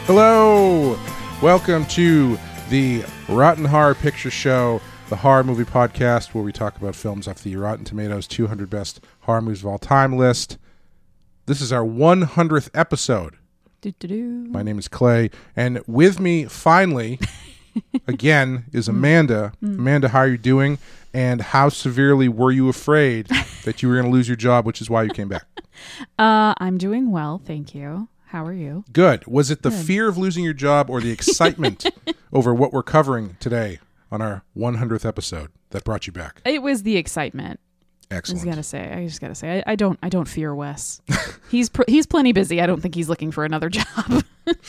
Hello! Welcome to the Rotten Horror Picture Show, the horror movie podcast where we talk about films off the Rotten Tomatoes 200 Best Horror Movies of All Time list. This is our 100th episode. My name is Clay, and with me, finally, again, is Amanda. Amanda, how are you doing? And how severely were you afraid that you were going to lose your job, which is why you came back? I'm doing well, thank you. How are you? Good. Was it the fear of losing your job or the excitement over what we're covering today on our 100th episode that brought you back? It was the excitement. Excellent. I just gotta say, I don't fear Wes. He's plenty busy. I don't think he's looking for another job.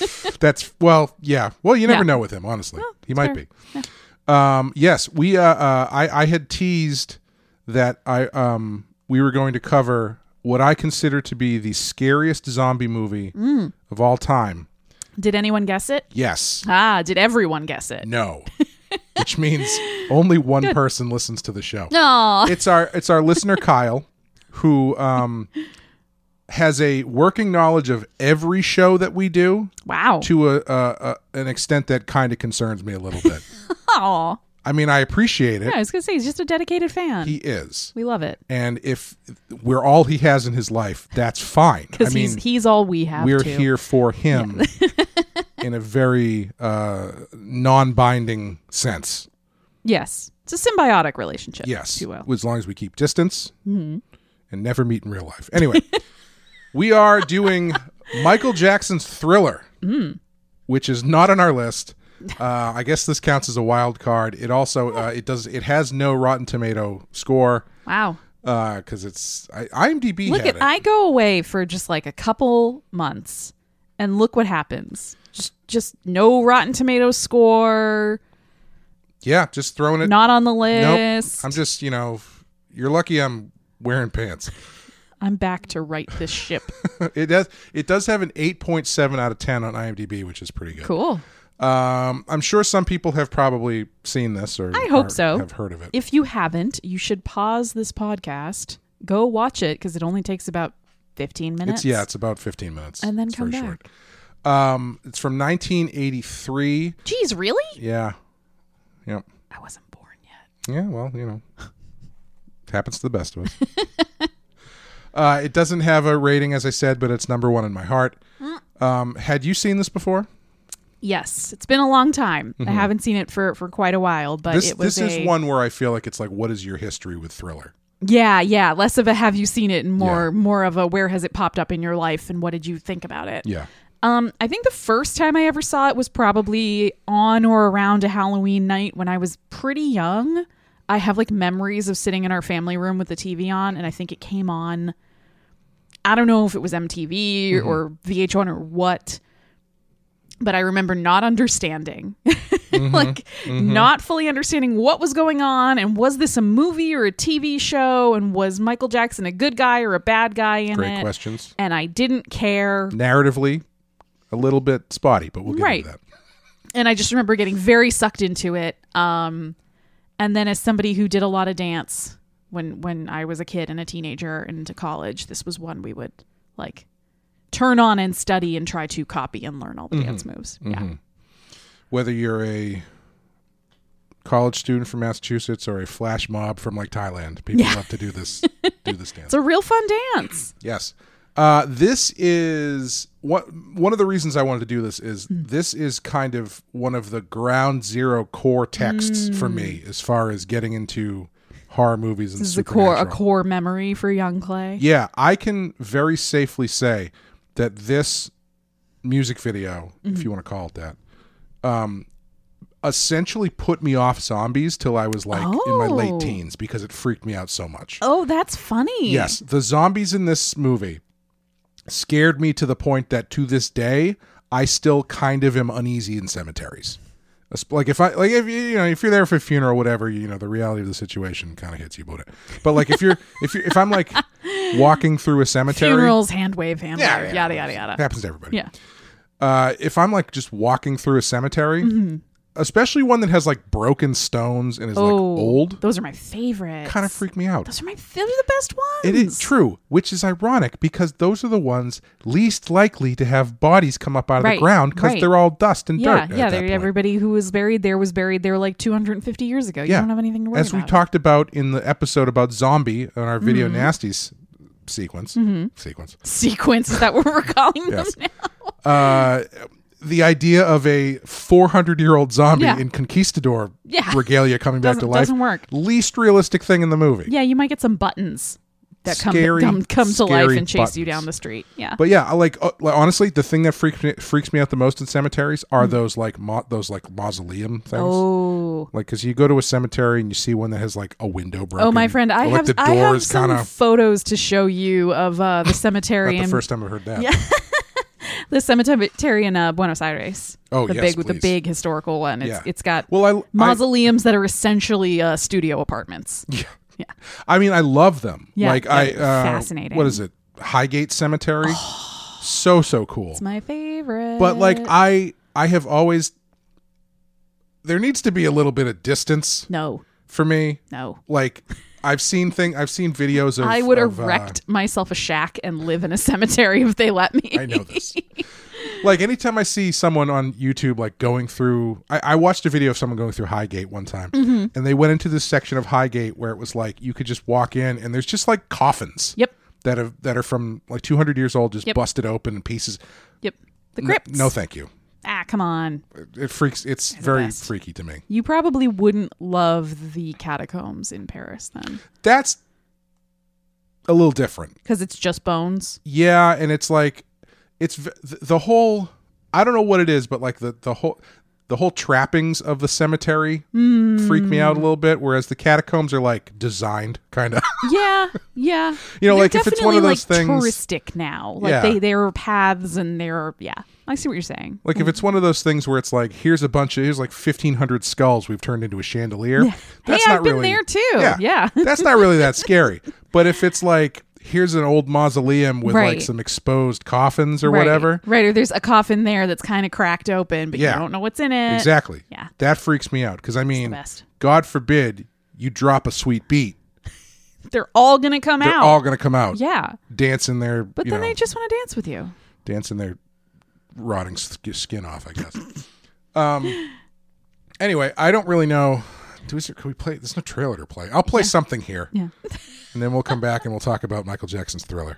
Yeah. Well, you never know with him, honestly. Well, he might fair. be. Yeah. Yes, we. I had teased that we were going to cover what I consider to be the scariest zombie movie of all time. Did anyone guess it? Yes. Did everyone guess it? No. Which means only one person listens to the show. No. It's our listener Kyle, who has a working knowledge of every show that we do. Wow. To an extent that kind of concerns me a little bit. Aw. I mean, I appreciate it. Yeah, I was gonna say he's just a dedicated fan. He is. We love it. And if we're all he has in his life, that's fine. Because he's all we have. We're too. here for him in a very non-binding sense. Yes, it's a symbiotic relationship. Yes, if you will. as long as we keep distance and never meet in real life. Anyway, we are doing Michael Jackson's Thriller, which is not on our list. I guess this counts as a wild card. It also it has no Rotten Tomato score. Wow. Because it's IMDb. I go away for just like a couple months, and look what happens. Just no Rotten Tomatoes score. Yeah, just throwing it. Not on the list. Nope. I'm just you're lucky I'm wearing pants. I'm back to right this ship. It does have an 8.7 out of 10 on IMDb, which is pretty good. Cool. I'm sure some people have probably seen this or I hope so. Have heard of it. If you haven't, you should pause this podcast, go watch it because it only takes about 15 minutes. It's about 15 minutes. And then it's come very back. Short. It's from 1983. Jeez, really? Yeah. Yep. I wasn't born yet. Yeah, well, it happens to the best of us. It doesn't have a rating, as I said, but it's number one in my heart. Had you seen this before? Yes, it's been a long time. I haven't seen it for quite a while, but this is one where I feel like it's like, what is your history with Thriller? Yeah. Less of a have you seen it and more of a where has it popped up in your life and what did you think about it? Yeah. I think the first time I ever saw it was probably on or around a Halloween night when I was pretty young. I have like memories of sitting in our family room with the TV on, and I think it came on, I don't know if it was MTV or VH1 or what, but I remember not understanding, not fully understanding what was going on, and was this a movie or a TV show, and was Michael Jackson a good guy or a bad guy in it? Great questions. And I didn't care. Narratively, a little bit spotty, but we'll get into that. And I just remember getting very sucked into it. And then as somebody who did a lot of dance when I was a kid and a teenager and into college, this was one we would like turn on and study and try to copy and learn all the dance moves. Yeah. Whether you're a college student from Massachusetts or a flash mob from like Thailand, people love to do this dance. It's a real fun dance. Yes. This is one of the reasons I wanted to do this is this is kind of one of the ground zero core texts for me as far as getting into horror movies and this is supernatural. a core memory for young Clay. Yeah, I can very safely say that this music video, if you want to call it that, essentially put me off zombies till I was like in my late teens because it freaked me out so much. Oh, that's funny. Yes, the zombies in this movie scared me to the point that to this day I still kind of am uneasy in cemeteries. Like if you're there for a funeral or whatever, the reality of the situation kind of hits you about it. But like if I'm like walking through a cemetery, funerals, hand wave, yada yada yada. It happens to everybody. Yeah. If I'm like just walking through a cemetery, especially one that has like broken stones and is like old. Those are my favorites. Kind of freak me out. Those are the best ones. It is true, which is ironic because those are the ones least likely to have bodies come up out of the ground because they're all dust and dirt. Yeah, everybody who was buried there like 250 years ago. You don't have anything to worry about. As we talked about in the episode about Zombie on our Video Nasties sequence. Sequence, is that what we're calling them now? The idea of a 400-year-old zombie in conquistador regalia coming back to life doesn't work. Least realistic thing in the movie. Yeah, you might get some buttons that come to life and chase you down the street. Yeah, but yeah, like honestly, the thing that freaks me out the most in cemeteries are those like mausoleum things. Oh, like because you go to a cemetery and you see one that has like a window broken. Oh, my friend, I have some photos to show you of the cemetery. Not the first time I've heard that. Yeah. The cemetery in Buenos Aires. Oh, the big historical one. It's got mausoleums that are essentially studio apartments. Yeah. I mean, I love them. Yeah, fascinating. What is it? Highgate Cemetery. So cool. It's my favorite. But like I have always, there needs to be a little bit of distance. No. For me. No. Like I've seen videos of. I would erect myself a shack and live in a cemetery if they let me. I know this. Like anytime I see someone on YouTube like going through, I watched a video of someone going through Highgate one time, and they went into this section of Highgate where it was like you could just walk in and there's just like coffins. Yep. That are from like 200 years old, just busted open in pieces. Yep. The crypts. No, thank you. Come on. It freaks. It's very freaky to me. You probably wouldn't love the catacombs in Paris then. That's a little different. Because it's just bones? Yeah, and it's like, it's the whole, I don't know what it is, but like the whole trappings of the cemetery freak me out a little bit, whereas the catacombs are like designed kind of. Yeah. You know, like if it's one of those like things. Touristic now. Like they're paths and they're, I see what you're saying. Like if it's one of those things where it's like, here's like 1,500 skulls we've turned into a chandelier. Yeah. That's I've been there too. Yeah. That's not really that scary. But if it's like, here's an old mausoleum with like some exposed coffins or whatever. Right. Or there's a coffin there that's kind of cracked open, but you don't know what's in it. Exactly. Yeah. That freaks me out. Because I mean, God forbid you drop a sweet beat. They're all going to come out. They're all going to come out. Yeah. Dancing their. But then they just want to dance with you. Dancing their rotting skin off, I guess. Anyway, I don't really know. Can we play? There's no trailer to play. I'll play something here. Yeah. And then we'll come back and we'll talk about Michael Jackson's Thriller.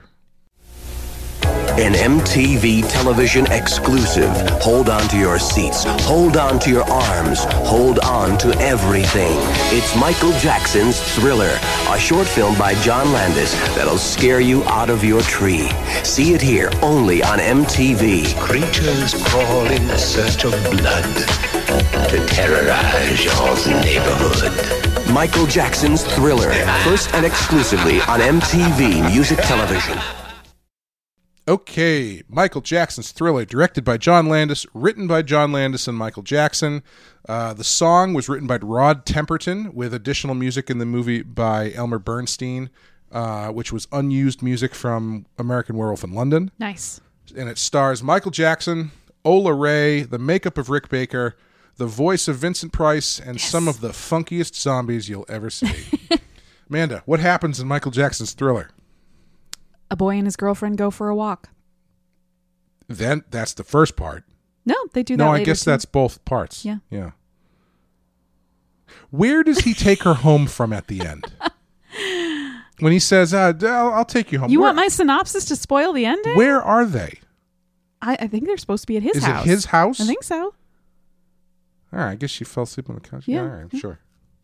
An MTV television exclusive. Hold on to your seats. Hold on to your arms. Hold on to everything. It's Michael Jackson's Thriller, a short film by John Landis that'll scare you out of your tree. See it here only on MTV. Creatures crawl in search of blood to terrorize your neighborhood. Michael Jackson's Thriller, first and exclusively on MTV Music Television. Okay, Michael Jackson's Thriller, directed by John Landis, written by John Landis and Michael Jackson. The song was written by Rod Temperton, with additional music in the movie by Elmer Bernstein, which was unused music from American Werewolf in London. Nice. And it stars Michael Jackson, Ola Ray, the makeup of Rick Baker, the voice of Vincent Price, and some of the funkiest zombies you'll ever see. Amanda, what happens in Michael Jackson's Thriller? A boy and his girlfriend go for a walk. Then that's the first part. No, they do that No, later I guess too. that's both parts. Yeah. Where does he take her home from at the end? When he says, I'll take you home. You want my synopsis to spoil the ending? Where are they? I think they're supposed to be at his house. Is it his house? I think so. All right, I guess she fell asleep on the couch. Yeah. All right, sure.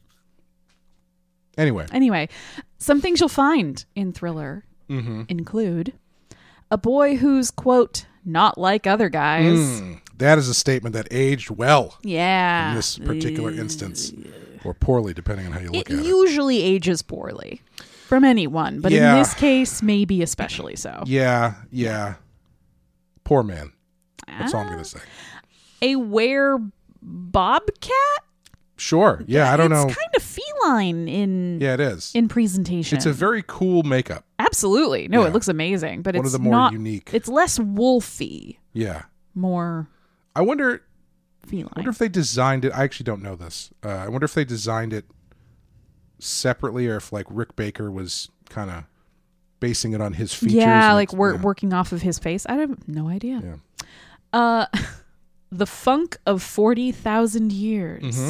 Anyway, some things you'll find in Thriller include a boy who's, quote, not like other guys. That is a statement that aged well. Yeah. In this particular instance. Or poorly, depending on how you look at it. It usually ages poorly from anyone, but in this case, maybe especially so. Yeah. Poor man. That's all I'm going to say. A were-bobcat? Sure. Yeah, I don't know. It's kind of feline in it is. In presentation. It's a very cool makeup. Absolutely. No, it looks amazing, but one it's of the more unique. It's less wolfy. Yeah. More. I wonder, feline. I wonder if they designed it. I actually don't know this. I wonder if they designed it separately, or if like Rick Baker was kind of basing it on his features. Yeah, and like working off of his face. I have no idea. Yeah. The funk of 40,000 years. Mm-hmm.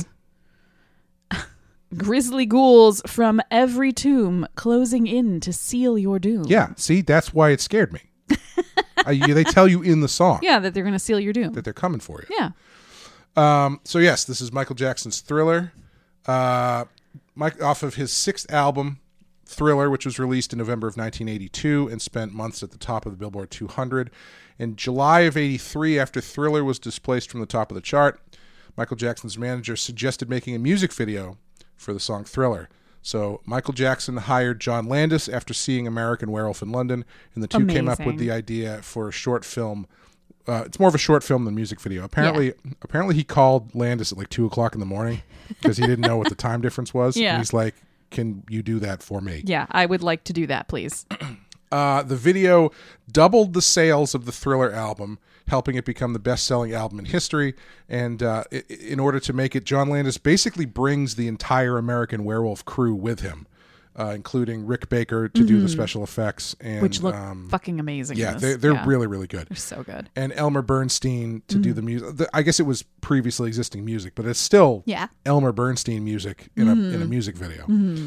Grisly ghouls from every tomb closing in to seal your doom. Yeah, see, that's why it scared me. They tell you in the song Yeah, that they're going to seal your doom. that they're coming for you. Yeah. So yes, this is Michael Jackson's Thriller, off of his 6th album, Thriller, which was released in November of 1982 and spent months at the top of the Billboard 200. In July of 83, after Thriller was displaced from the top of the chart, Michael Jackson's manager suggested making a music video for the song Thriller. So Michael Jackson hired John Landis after seeing American Werewolf in London, and the two came up with Amazing. the idea for a short film. It's more of a short film than music video. Apparently he called Landis at like 2:00 in the morning because he didn't know what the time difference was. Yeah. And he's like, "Can you do that for me?" Yeah, I would like to do that, please. The video doubled the sales of the Thriller album, helping it become the best-selling album in history. And in order to make it, John Landis basically brings the entire American Werewolf crew with him, including Rick Baker to do the special effects, and Which look fucking amazing. yeah, in this. they're really, really good. They're so good. And Elmer Bernstein to do the music. I guess it was previously existing music, but it's still Yeah. Elmer Bernstein music in a music video.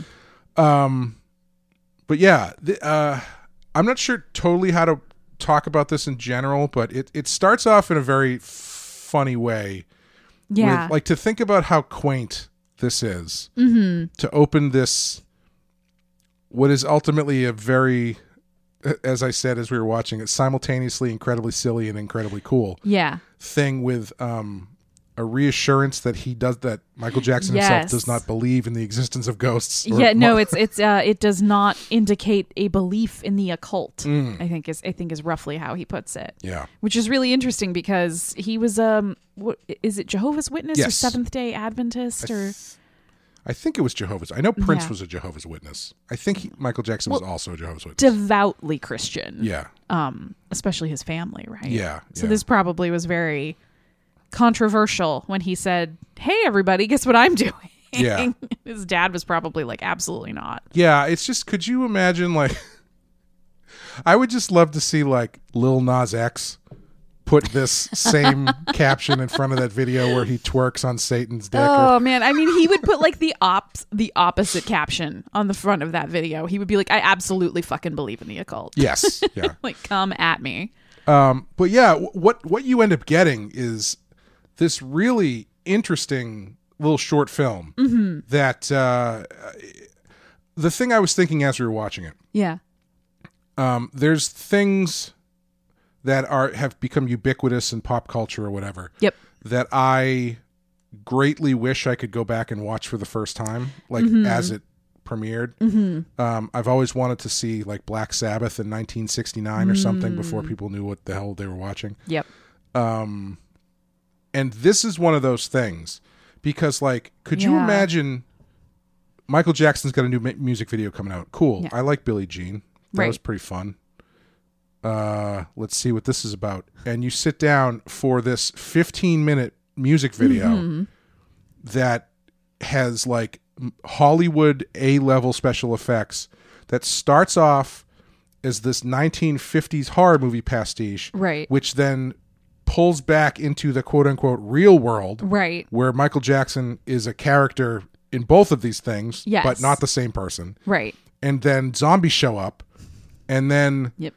But yeah, I'm not sure totally how to talk about this in general, but it starts off in a very funny way. Yeah. With, like, to think about how quaint this is, to open this, what is ultimately a very, as I said as we were watching it, simultaneously incredibly silly and incredibly cool Yeah. thing with a reassurance that Michael Jackson himself Yes. does not believe in the existence of ghosts. Yeah, no, it does not indicate a belief in the occult. I think is roughly how he puts it. Yeah. Which is really interesting because he was what is it, Jehovah's Witness or Yes. Seventh-day Adventist or I think it was Jehovah's. I know Prince Yeah. was a Jehovah's Witness. I think Michael Jackson was also a Jehovah's Witness. devoutly Christian. Yeah. Especially his family, right? Yeah. So yeah. this probably was very controversial when he said, "Hey everybody, guess what I'm doing?" Yeah. His dad was probably like, "Absolutely not." Yeah, it's just, could you imagine, like, I would just love to see, like, Lil Nas X put this same caption in front of that video where he twerks on Satan's dick. Oh man, I mean, he would put like the opposite caption on the front of that video. He would be like, "I absolutely fucking believe in the occult." Yes. Yeah. Like, come at me. But yeah, what you end up getting is this really interesting little short film that the thing I was thinking as we were watching it, Yeah. there's things that have become ubiquitous in pop culture or whatever. Yep. That I greatly wish I could go back and watch for the first time, like as it premiered. I've always wanted to see like Black Sabbath in 1969 or something before people knew what the hell they were watching. Yep. And this is one of those things because, like, could you Yeah. imagine Michael Jackson's got a new music video coming out? Cool. Yeah. I like Billie Jean. That Right. was pretty fun. Let's see what this is about. And you sit down for this 15-minute music video that has like Hollywood A-level special effects that starts off as this 1950s horror movie pastiche, Right. which then pulls back into the quote-unquote real world, Right. where Michael Jackson is a character in both of these things, Yes. but not the same person. Right. And then zombies show up, and then Yep.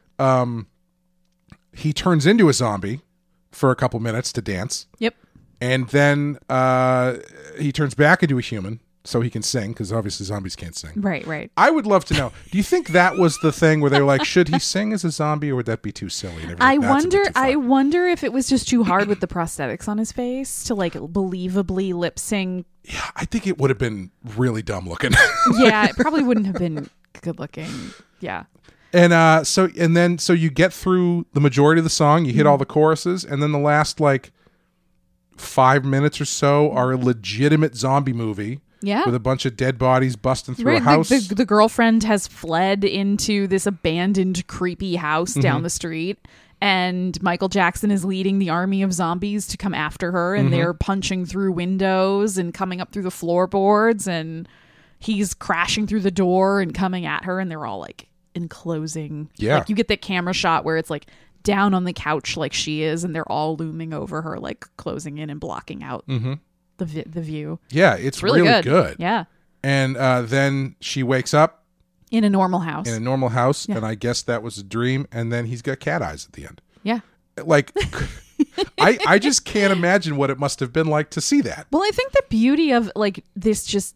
he turns into a zombie for a couple minutes to dance, Yep. and then he turns back into a human so he can sing, because obviously zombies can't sing. Right. Right. I would love to know, do you think that was the thing where they were like, should he sing as a zombie, or would that be too silly? And I everything? That's a bit too far. I wonder if it was just too hard with the prosthetics on his face to like believably lip sync. Yeah, I think it would have been really dumb looking. Yeah, it probably wouldn't have been good looking. Yeah. And so you get through the majority of the song, you hit all the choruses, and then the last like 5 minutes or so are a legitimate zombie movie. Yeah. With a bunch of dead bodies busting through a Right, house. the girlfriend has fled into this abandoned, creepy house down the street, and Michael Jackson is leading the army of zombies to come after her, and they're punching through windows and coming up through the floorboards, and he's crashing through the door and coming at her, and they're all like enclosing. Yeah. Like you get that camera shot where it's like down on the couch like she is, and they're all looming over her, like closing in and blocking out the view. Yeah, it's really good. Yeah. And then she wakes up In a normal house. and I guess that was a dream, and then he's got cat eyes at the end. Yeah. Like, I just can't imagine what it must have been like to see that. Well, I think the beauty of like this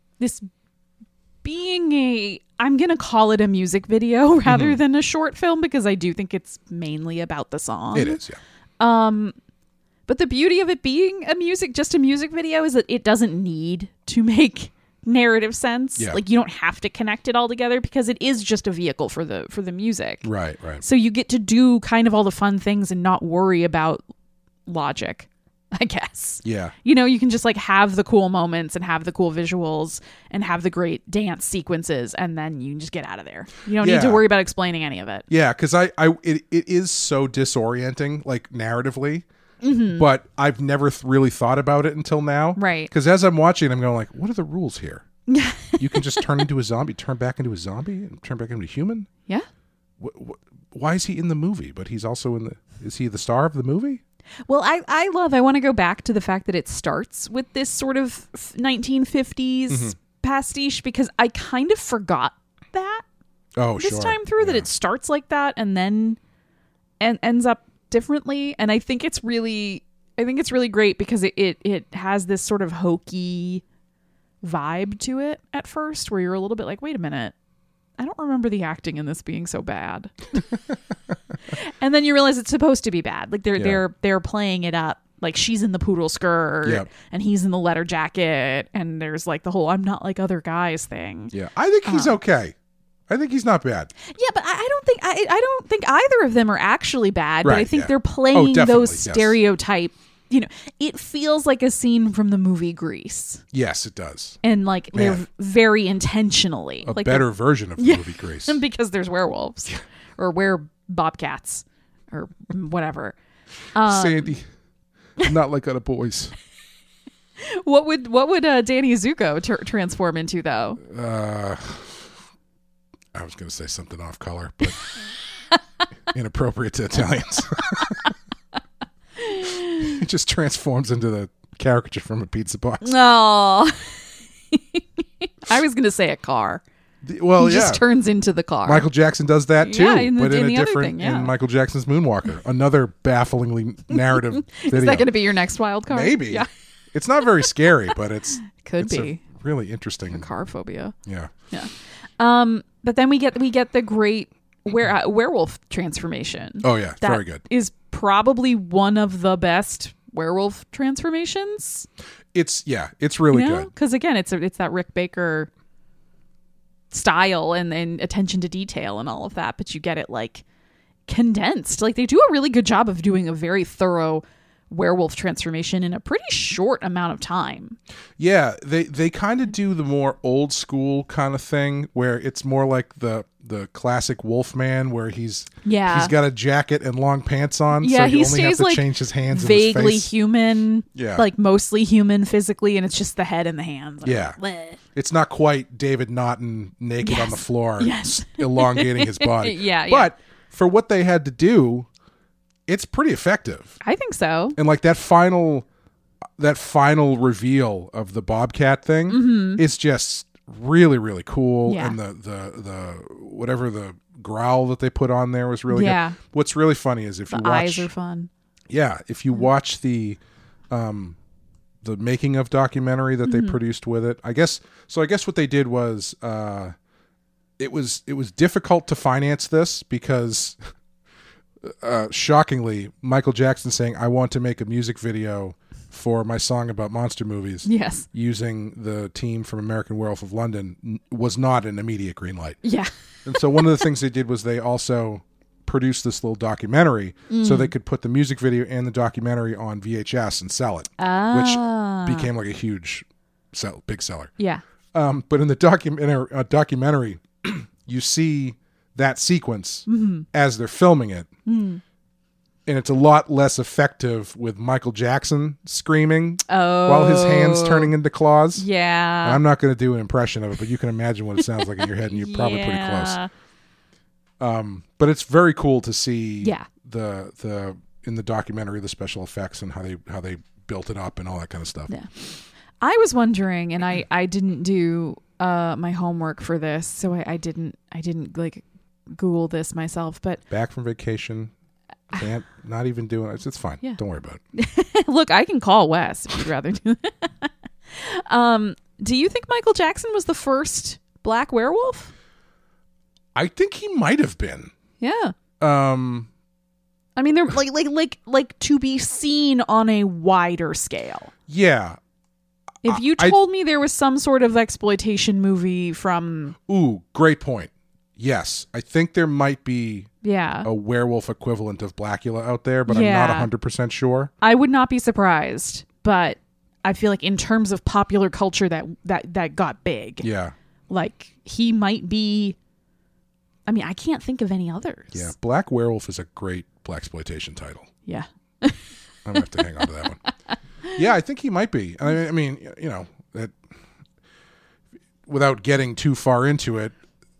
being I'm going to call it a music video rather than a short film, because I do think it's mainly about the song. It is, yeah. But the beauty of it being just a music video is that it doesn't need to make narrative sense. Yeah. Like you don't have to connect it all together, because it is just a vehicle for the music. Right. So you get to do kind of all the fun things and not worry about logic, I guess. Yeah. You know, you can just like have the cool moments and have the cool visuals and have the great dance sequences, and then you can just get out of there. You don't need to worry about explaining any of it. Yeah, because it is so disorienting, like narratively. But I've never really thought about it until now. Right. Because as I'm watching, I'm going like, what are the rules here? You can just turn into a zombie, turn back into a zombie, and turn back into a human? Yeah. Why is he in the movie? But he's also is he the star of the movie? Well, I want to go back to the fact that it starts with this sort of 1950s pastiche, because I kind of forgot that this time through, that it starts like that and then ends up differently. And I think it's really great, because it has this sort of hokey vibe to it at first, where you're a little bit like, wait a minute, I don't remember the acting in this being so bad. And then you realize it's supposed to be bad. Like they're playing it up. Like she's in the poodle skirt and he's in the leather jacket, and there's like the whole "I'm not like other guys" thing. Yeah, I think he's okay. I think he's not bad. Yeah, but I don't think either of them are actually bad. But I think they're playing those yes. stereotype. You know, it feels like a scene from the movie Grease. Yes, it does. And like they're very intentionally a like better version of the movie Grease, because there's werewolves or bobcats or whatever. Sandy, not like other boys. What would Danny Zuko transform into though? I was going to say something off color, but inappropriate to Italians. He just transforms into the caricature from a pizza box. No. I was going to say a car. He just turns into the car. Michael Jackson does that too, but in a different, in Michael Jackson's Moonwalker, another bafflingly narrative video. Is that going to be your next wild card? Maybe. Yeah. It's not very scary, but it's really interesting. Car phobia. Yeah. Yeah. But then we get the great werewolf transformation. Oh yeah, that very good. Is probably one of the best werewolf transformations. It's really good. Because again, it's that Rick Baker style and attention to detail and all of that, but you get it like condensed. Like they do a really good job of doing a very thorough werewolf transformation in a pretty short amount of time. Yeah, they kind of do the more old school kind of thing where it's more like the classic Wolfman, where he's got a jacket and long pants on, so you only have to change his hands and his vaguely face. human, like mostly human physically, and it's just the head and the hands. Yeah. It's not quite David Naughton naked on the floor, elongating his body. But for what they had to do, it's pretty effective. I think so. And like that final reveal of the Bobcat thing is just really, really cool. Yeah. And the whatever the growl that they put on there was really good. What's really funny is if you watch, the eyes are fun. Yeah, if you watch the making of documentary that they produced with it, I guess what they did was it was difficult to finance this because shockingly, Michael Jackson saying, "I want to make a music video for my song about monster movies," using the team from American Werewolf of London was not an immediate green light. Yeah. And so one of the things they did was they also produced this little documentary so they could put the music video and the documentary on VHS and sell it, which became like a huge big seller. Yeah. But in the documentary, you see that sequence as they're filming it, And it's a lot less effective with Michael Jackson screaming while his hands turning into claws. Yeah. And I'm not going to do an impression of it, but you can imagine what it sounds like in your head, and you're probably pretty close. But it's very cool to see the in the documentary the special effects and how they built it up and all that kind of stuff. Yeah. I was wondering, and I didn't do my homework for this, so I didn't like Google this myself. But back from vacation. Can't, not even doing it. It's fine. Yeah. Don't worry about it. Look, I can call Wes if you'd rather do that. Do you think Michael Jackson was the first black werewolf? I think he might have been. Yeah. I mean, they're like to be seen on a wider scale. Yeah. If you told me there was some sort of exploitation movie from... Ooh, great point. Yes. I think there might be a werewolf equivalent of Blackula out there, but I'm not 100% sure. I would not be surprised, but I feel like in terms of popular culture that got big. Yeah. Like, he might be... I mean, I can't think of any others. Yeah. Black Werewolf is a great blaxploitation title. Yeah. I'm going to have to hang on to that one. Yeah, I think he might be. I mean, you know, that without getting too far into it,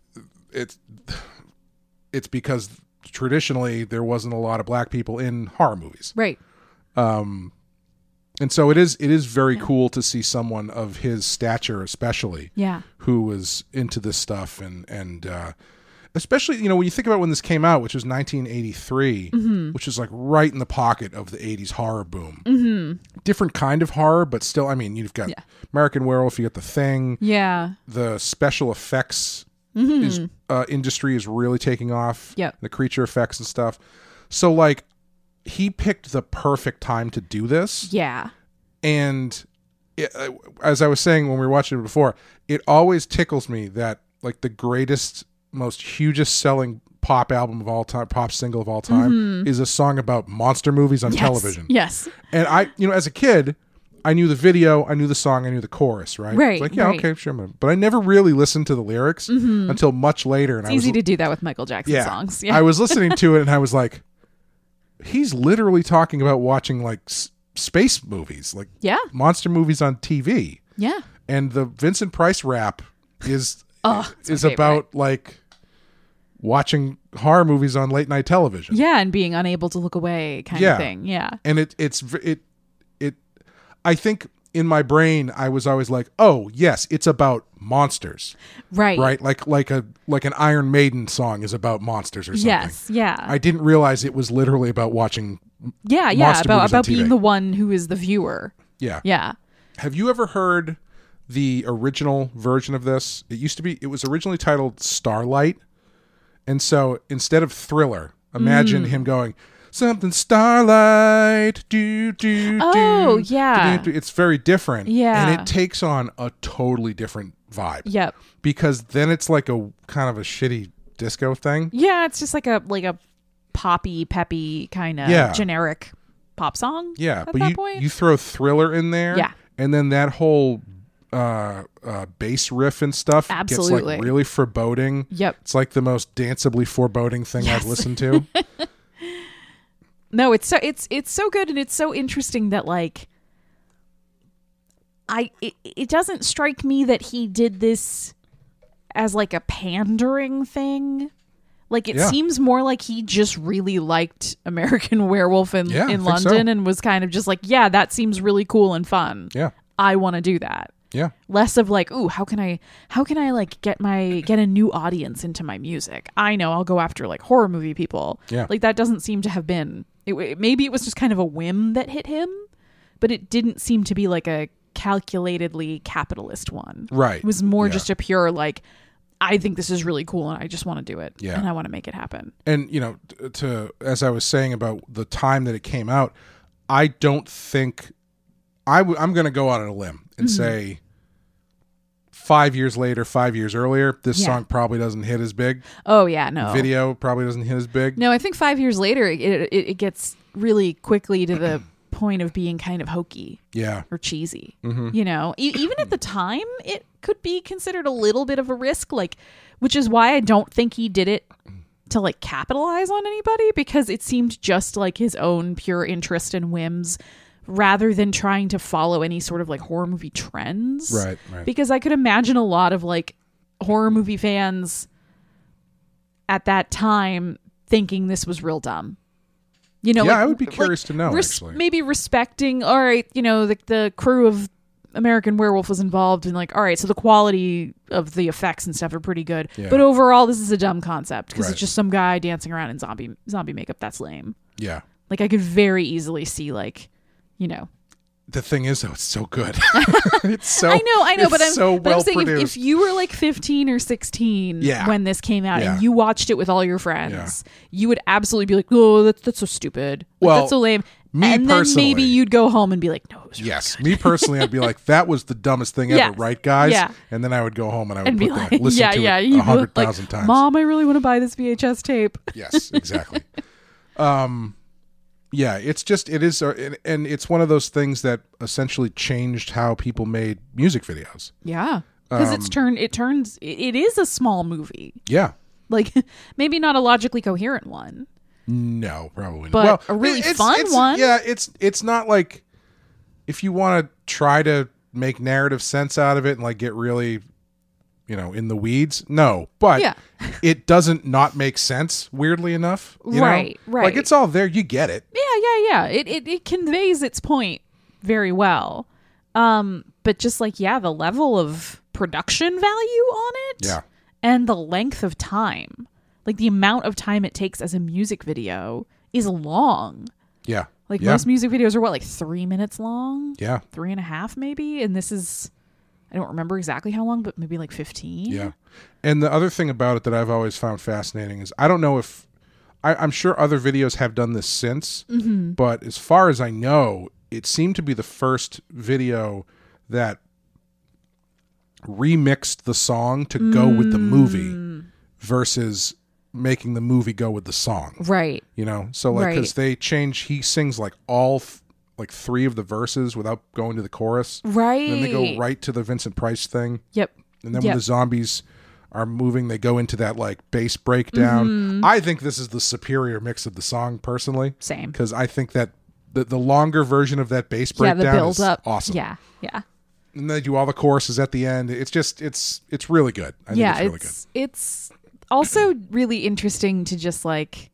it's because traditionally there wasn't a lot of black people in horror movies. Right. And so it is very cool to see someone of his stature, especially, who was into this stuff and especially, you know, when you think about when this came out, which was 1983, which is like right in the pocket of the 80s horror boom. Different kind of horror, but still, I mean, you've got American Werewolf, you got The Thing. Yeah. The special effects industry is really taking off. Yep. The creature effects and stuff. So, like, he picked the perfect time to do this. Yeah. And as I was saying when we were watching it before, it always tickles me that, like, the greatest, most hugest selling pop album of all time, pop single of all time, is a song about monster movies on television. Yes. And I, you know, as a kid, I knew the video, I knew the song, I knew the chorus, right? Right. It's like, yeah, okay, sure. But I never really listened to the lyrics until much later. And it's easy to do that with Michael Jackson songs. Yeah. I was listening to it and I was like, he's literally talking about watching like space movies, like monster movies on TV. Yeah. And the Vincent Price rap is is about like watching horror movies on late night television. Yeah, and being unable to look away kind of thing. Yeah. And it I think in my brain I was always like, oh yes, it's about monsters. Right. Right? Like an Iron Maiden song is about monsters or something. Yes, yeah. I didn't realize it was literally about watching about being the one who is the viewer. Yeah. Yeah. Have you ever heard the original version of this? It was originally titled Starlight. And so instead of Thriller, imagine him going, something starlight, do. Yeah. It's very different. Yeah. And it takes on a totally different vibe. Yep. Because then it's like a kind of a shitty disco thing. Yeah, it's just like a poppy, peppy kind of generic pop song. Yeah, at but that point. you throw Thriller in there. Yeah. And then that whole bass riff and stuff gets like really foreboding. Yep. It's like the most danceably foreboding thing I've listened to. No, it's so good, and it's so interesting that like it doesn't strike me that he did this as like a pandering thing. Like it seems more like he just really liked American Werewolf in London and was kind of just like, yeah, that seems really cool and fun. Yeah. I want to do that. Yeah. Less of like, ooh, how can I like get a new audience into my music? I know I'll go after like horror movie people. Yeah. Like that doesn't seem to have been maybe it was just kind of a whim that hit him, but it didn't seem to be like a calculatedly capitalist one. Right. It was more just a pure like, I think this is really cool and I just want to do it. Yeah. And I want to make it happen. And, you know, as I was saying about the time that it came out, I don't think I'm going to go out on a limb and say 5 years later, 5 years earlier, this song probably doesn't hit as big. Oh, yeah, no. Video probably doesn't hit as big. No, I think 5 years later, it gets really quickly to the point of being kind of hokey. Yeah. Or cheesy. Mm-hmm. You know, even at the time, it could be considered a little bit of a risk, like, which is why I don't think he did it to like capitalize on anybody, because it seemed just like his own pure interest and whims rather than trying to follow any sort of like horror movie trends. Right. Because I could imagine a lot of like horror movie fans at that time thinking this was real dumb. You know, I would be curious to know, actually. Maybe respecting, all right, you know, the crew of American Werewolf was involved, and like, all right, so the quality of the effects and stuff are pretty good. Yeah. But overall, this is a dumb concept because Right. it's just some guy dancing around in zombie makeup. That's lame. Yeah. Like, I could very easily see, like, you know. The thing is, though, it's so good. It's so. I know, it's but I'm so well saying produced. if you were like 15 or 16 Yeah. when this came out Yeah. and you watched it with all your friends, you would absolutely be like, oh, that's so stupid. Like, Well, that's so lame. me and then personally- maybe you'd go home and be like, no, it was really Yes, me personally, I'd be like, that was the dumbest thing ever, Yes. right, guys? Yeah. And then I would go home and I would and be put like, that, listen yeah, to yeah, it you 100,000 like, times. Mom, I really want to buy this VHS tape. Yes, exactly. Yeah, it's just, it is, and it's one of those things that essentially changed how people made music videos. Yeah, because it is a small movie, Yeah. like maybe not a logically coherent one. No, probably not. But Well, a really it's- fun it's- one. Yeah, it's not like, if you want to try to make narrative sense out of it and like get really, you know, in the weeds, no. But Yeah. it doesn't not make sense, weirdly enough. You Right, know? right. Like, it's all there. You get it. Yeah. It conveys its point very well. But just like, the level of production value on it. Yeah. And the length of time. Like the amount of time it takes as a music video is long. Yeah. Like Yeah. most music videos are like 3 minutes long? Yeah. 3.5 maybe? And this is, I don't remember exactly how long, but maybe like 15. Yeah. And the other thing about it that I've always found fascinating is, I don't know if, I'm sure other videos have done this since, but as far as I know, it seemed to be the first video that remixed the song to go with the movie versus making the movie go with the song. Right. You know, so like, because they change, he sings like all like 3 of the verses without going to the chorus. Right. And then they go right to the Vincent Price thing. Yep. And then when the zombies are moving, they go into that like bass breakdown. I think this is the superior mix of the song, personally. Same. Because I think that the longer version of that bass breakdown the build is up. awesome. Yeah. And they do all the choruses at the end. It's just, it's really good. I think it's really good. It's also really interesting to just like,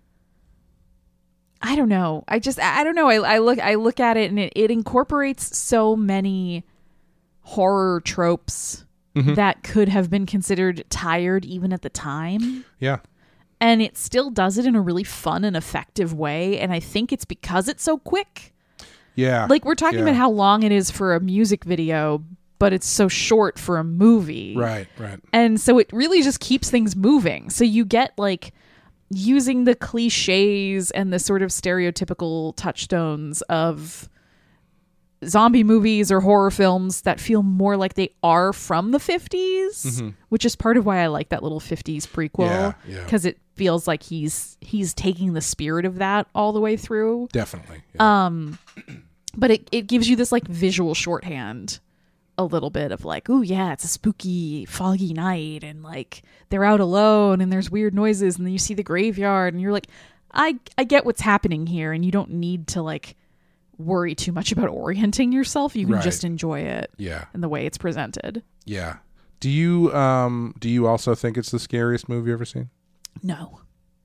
I don't know. I don't know. I look at it and it incorporates so many horror tropes that could have been considered tired even at the time. Yeah. And it still does it in a really fun and effective way. And I think it's because it's so quick. Yeah. Like, we're talking about how long it is for a music video, but it's so short for a movie. Right. And so it really just keeps things moving. So you get like using the cliches and the sort of stereotypical touchstones of zombie movies or horror films that feel more like they are from the 50s, which is part of why I like that little 50s prequel, because it feels like he's taking the spirit of that all the way through. Definitely. Yeah. But it gives you this like visual shorthand a little bit of like, oh yeah, it's a spooky, foggy night, and like they're out alone and there's weird noises, and then you see the graveyard and you're like, I get what's happening here, and you don't need to like worry too much about orienting yourself. You can just enjoy it. Yeah. And the way it's presented. Yeah. Do you also think it's the scariest movie you've ever seen? No.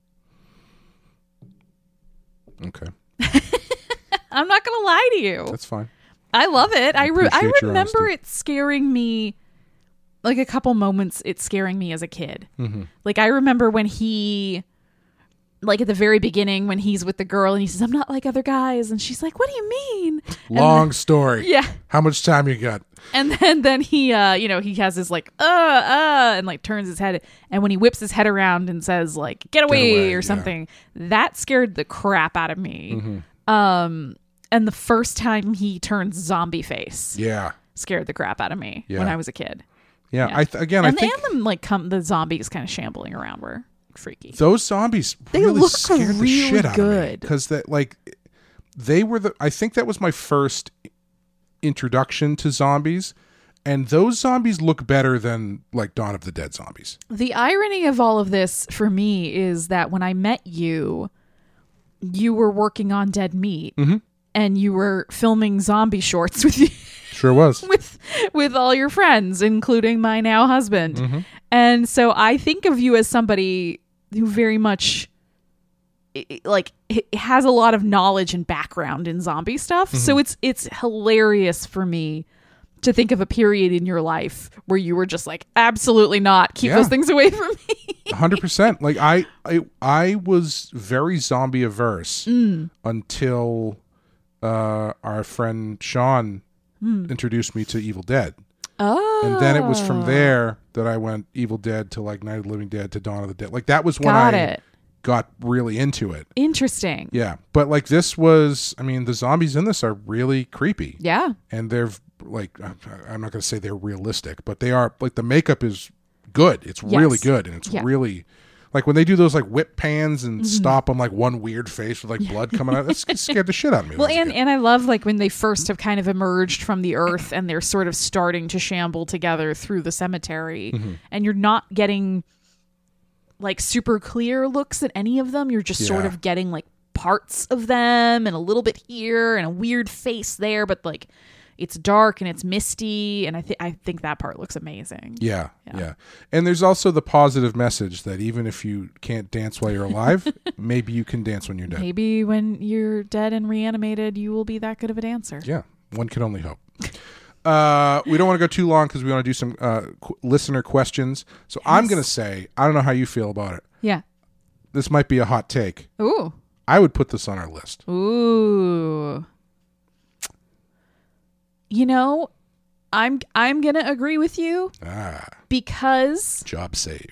Okay. I'm not gonna lie to you. That's fine. I love it. I appreciate your remember honesty. it scaring me, like a couple moments. It scaring me as a kid. Like I remember when he, like at the very beginning when he's with the girl and he says, "I'm not like other guys," and she's like, "What do you mean?" Long story. Yeah. How much time you got? And then he, he has this like, and like turns his head, and when he whips his head around and says like, "Get away," or something, that scared the crap out of me. And the first time he turns zombie face, scared the crap out of me when I was a kid. Yeah. Yeah. I think them like the zombies kind of shambling around were freaky. those zombies They really look scared the really shit out of me, good. because that like they were I think that was my first introduction to zombies, And those zombies look better than like Dawn of the Dead zombies. The irony of all of this for me is that when I met you, you were working on Dead Meat and you were filming zombie shorts with you. Sure was. with all your friends, including my now husband. And so I think of you as somebody who very much like has a lot of knowledge and background in zombie stuff. So it's hilarious for me to think of a period in your life where you were just like, absolutely not, keep those things away from me. 100%. Like I was very zombie averse until our friend Sean introduced me to Evil Dead. Oh. And then it was from there that I went Evil Dead to like Night of the Living Dead to Dawn of the Dead. Like that was when I got really into it. Interesting. Yeah. But like this was, I mean, the zombies in this are really creepy. Yeah. And they're like, I'm not going to say they're realistic, but they are like the makeup is good. It's really good. And it's really like when they do those like whip pans and stop on like one weird face with like blood coming out, that scared the shit out of me. Well, and I love like when they first have kind of emerged from the earth and they're sort of starting to shamble together through the cemetery and you're not getting like super clear looks at any of them. You're just sort of getting like parts of them and a little bit here and a weird face there, but like it's dark and it's misty, and I think that part looks amazing. Yeah. And there's also the positive message that even if you can't dance while you're alive, maybe you can dance when you're dead. Maybe when you're dead and reanimated, you will be that good of a dancer. Yeah, one can only hope. We don't want to go too long because we want to do some listener questions. So I'm going to say, I don't know how you feel about it. Yeah. This might be a hot take. Ooh. I would put this on our list. Ooh. You know, I'm going to agree with you. Because job saved.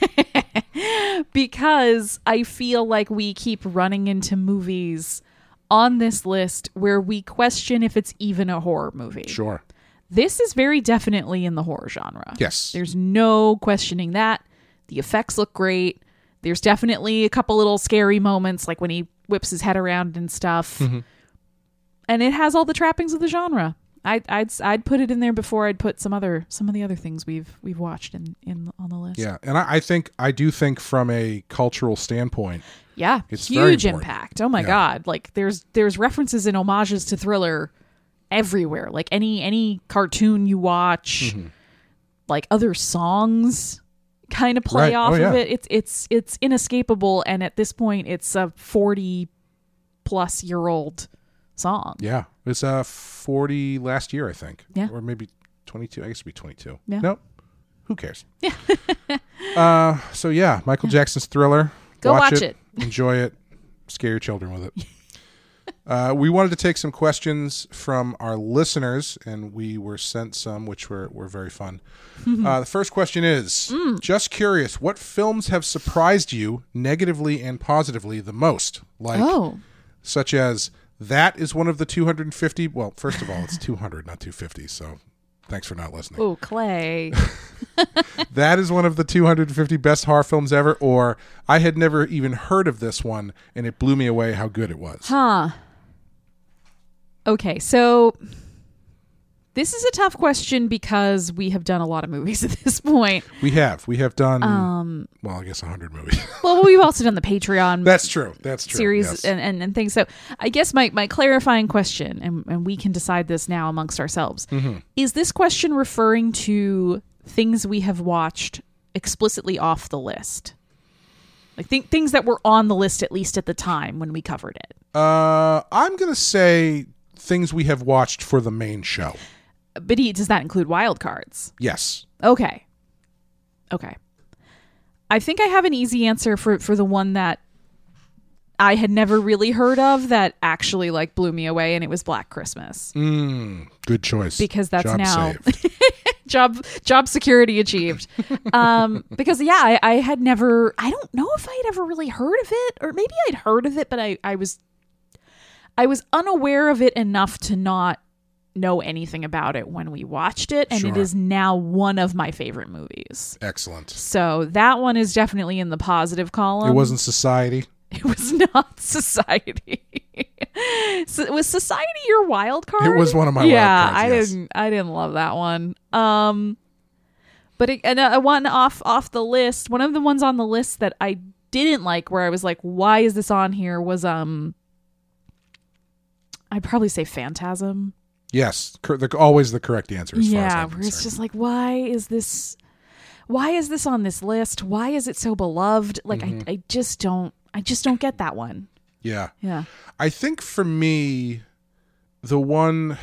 Because I feel like we keep running into movies on this list where we question if it's even a horror movie. Sure. This is very definitely in the horror genre. Yes. There's no questioning that. The effects look great. There's definitely a couple little scary moments, like when he whips his head around and stuff. And it has all the trappings of the genre. I'd put it in there before I'd put some of the other things we've watched in on the list. Yeah, and I do think from a cultural standpoint, it's huge very impact. Oh my god! Like there's references and homages to Thriller everywhere. Like any cartoon you watch, like other songs kind of play off of it. It's inescapable, and at this point, it's a 40+ year old song. Yeah. It was 40 last year, I think. Yeah. Or maybe 22. I guess it'd be 22. Yeah. Nope. Who cares? Yeah. So yeah, Michael Jackson's Thriller. Go watch it. Enjoy it. Scare your children with it. We wanted to take some questions from our listeners, and we were sent some, which were very fun. The first question is, just curious, what films have surprised you negatively and positively the most? Like, such as, that is one of the 250. Well, first of all, it's 200, not 250. So thanks for not listening. Oh, Clay. That is one of the 250 best horror films ever. Or I had never even heard of this one, and it blew me away how good it was. Huh. Okay, so this is a tough question because we have done a lot of movies at this point. We have done, well, I guess 100 movies. Well, we've also done the Patreon. That's true. Series, yes. and things. So I guess my clarifying question, and we can decide this now amongst ourselves, is this question referring to things we have watched explicitly off the list? Like things that were on the list at least at the time when we covered it? I'm going to say things we have watched for the main show. But does that include wild cards? Yes. Okay. I think I have an easy answer for the one that I had never really heard of that actually like blew me away, and it was Black Christmas. Good choice. Because that's job now job security achieved. Because I had never, I don't know if I had ever really heard of it, or maybe I'd heard of it, but I was unaware of it enough to not know anything about it when we watched it, and it is now one of my favorite movies. Excellent. So that one is definitely in the positive column. It wasn't Society. It was not Society. Was Society your wild card? It was one of my wild cards, yes. I didn't love that one. But one off the list, one of the ones on the list that I didn't like, where I was like, why is this on here, was I'd probably say Phantasm. Yes, always the correct answer. As far as I'm where it's concerned. just like, why is this on this list? Why is it so beloved? Like, I just don't get that one. Yeah. Yeah. I think for me, the one,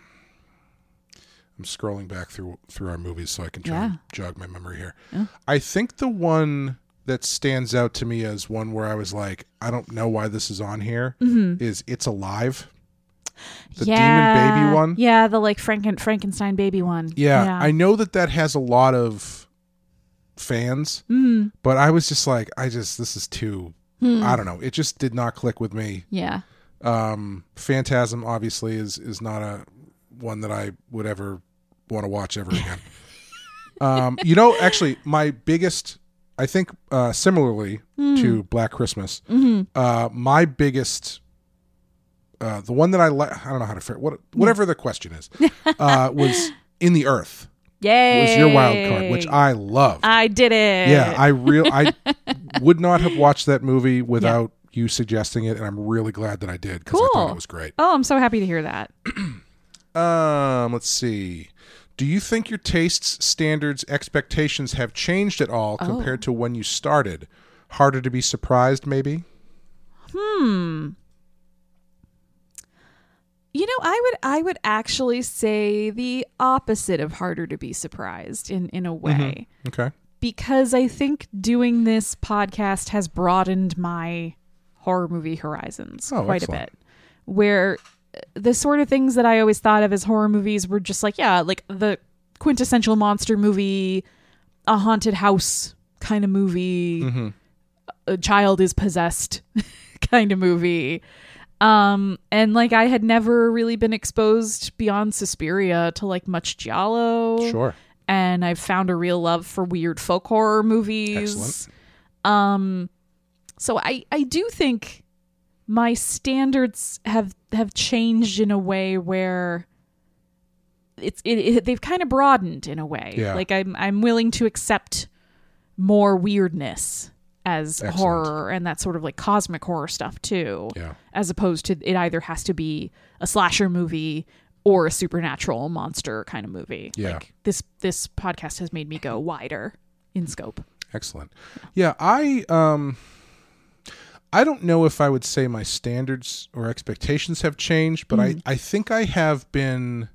I'm scrolling back through our movies so I can try and jog my memory here. Yeah. I think the one that stands out to me as one where I was like, I don't know why this is on here, is It's Alive. The demon baby one. Yeah, the like Frankenstein baby one. Yeah. I know that has a lot of fans, but I was just like, this is too, I don't know. It just did not click with me. Yeah. Phantasm obviously is not a one that I would ever want to watch ever again. Actually my biggest, I think, similarly to Black Christmas, my biggest, the one that I don't know how to phrase whatever the question is, was In the Earth. Yay! Was your wild card, which I loved. I did it. Yeah, I would not have watched that movie without you suggesting it, and I'm really glad that I did because I thought it was great. Oh, I'm so happy to hear that. Let's see. Do you think your tastes, standards, expectations have changed at all compared to when you started? Harder to be surprised, maybe? I would actually say the opposite of harder to be surprised in a way. Okay. Because I think doing this podcast has broadened my horror movie horizons quite excellent. a bit. Where the sort of things that I always thought of as horror movies were just like, like the quintessential monster movie, a haunted house kind of movie, a child is possessed kind of movie. And like I had never really been exposed beyond Suspiria to like much giallo. Sure. And I've found a real love for weird folk horror movies. Excellent. So I do think my standards have changed in a way where they've kind of broadened in a way. Yeah. Like I'm willing to accept more weirdness as Excellent. horror and that sort of like cosmic horror stuff too. Yeah. As opposed to it either has to be a slasher movie or a supernatural monster kind of movie. Yeah. Like this podcast has made me go wider in scope. Excellent. Yeah, I don't know if I would say my standards or expectations have changed, but I think I have been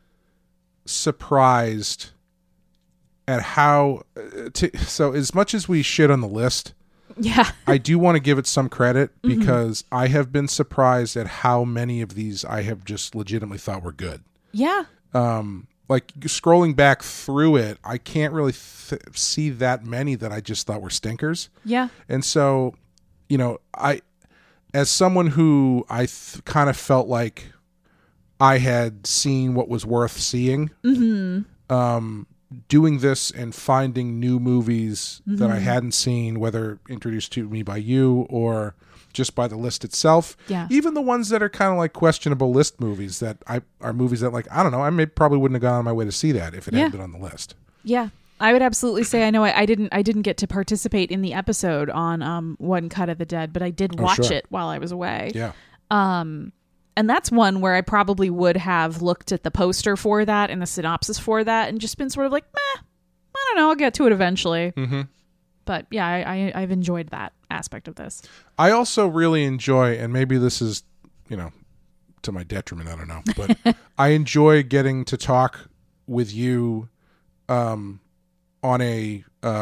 surprised at how so as much as we shit on the list, I do want to give it some credit because I have been surprised at how many of these I have just legitimately thought were good. Yeah. Like scrolling back through it, I can't really see that many that I just thought were stinkers. Yeah. And so, I, as someone who I kind of felt like I had seen what was worth seeing, doing this and finding new movies that I hadn't seen, whether introduced to me by you or just by the list itself. Yeah. Even the ones that are kind of like questionable list movies that are movies that like, I don't know, I probably wouldn't have gone on my way to see that if it hadn't been on the list. Yeah. I would absolutely say I know I didn't get to participate in the episode on One Cut of the Dead, but I did watch it while I was away. Yeah. And that's one where I probably would have looked at the poster for that and the synopsis for that and just been sort of like, I don't know, I'll get to it eventually. But yeah, I've enjoyed that aspect of this. I also really enjoy, and maybe this is, to my detriment, I don't know, but I enjoy getting to talk with you on a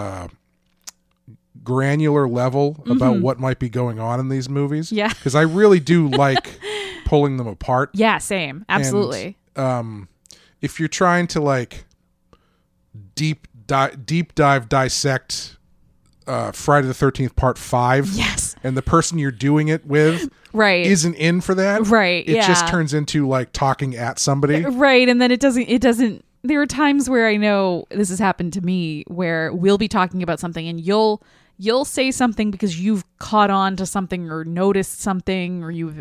granular level about what might be going on in these movies. Yeah. Because I really do like pulling them apart. Yeah, same. Absolutely. And, if you're trying to like deep dive dissect Friday the 13th Part 5, yes, and the person you're doing it with isn't in for that, it just turns into like talking at somebody, and then it doesn't there are times where I know this has happened to me where we'll be talking about something and you'll say something because you've caught on to something or noticed something or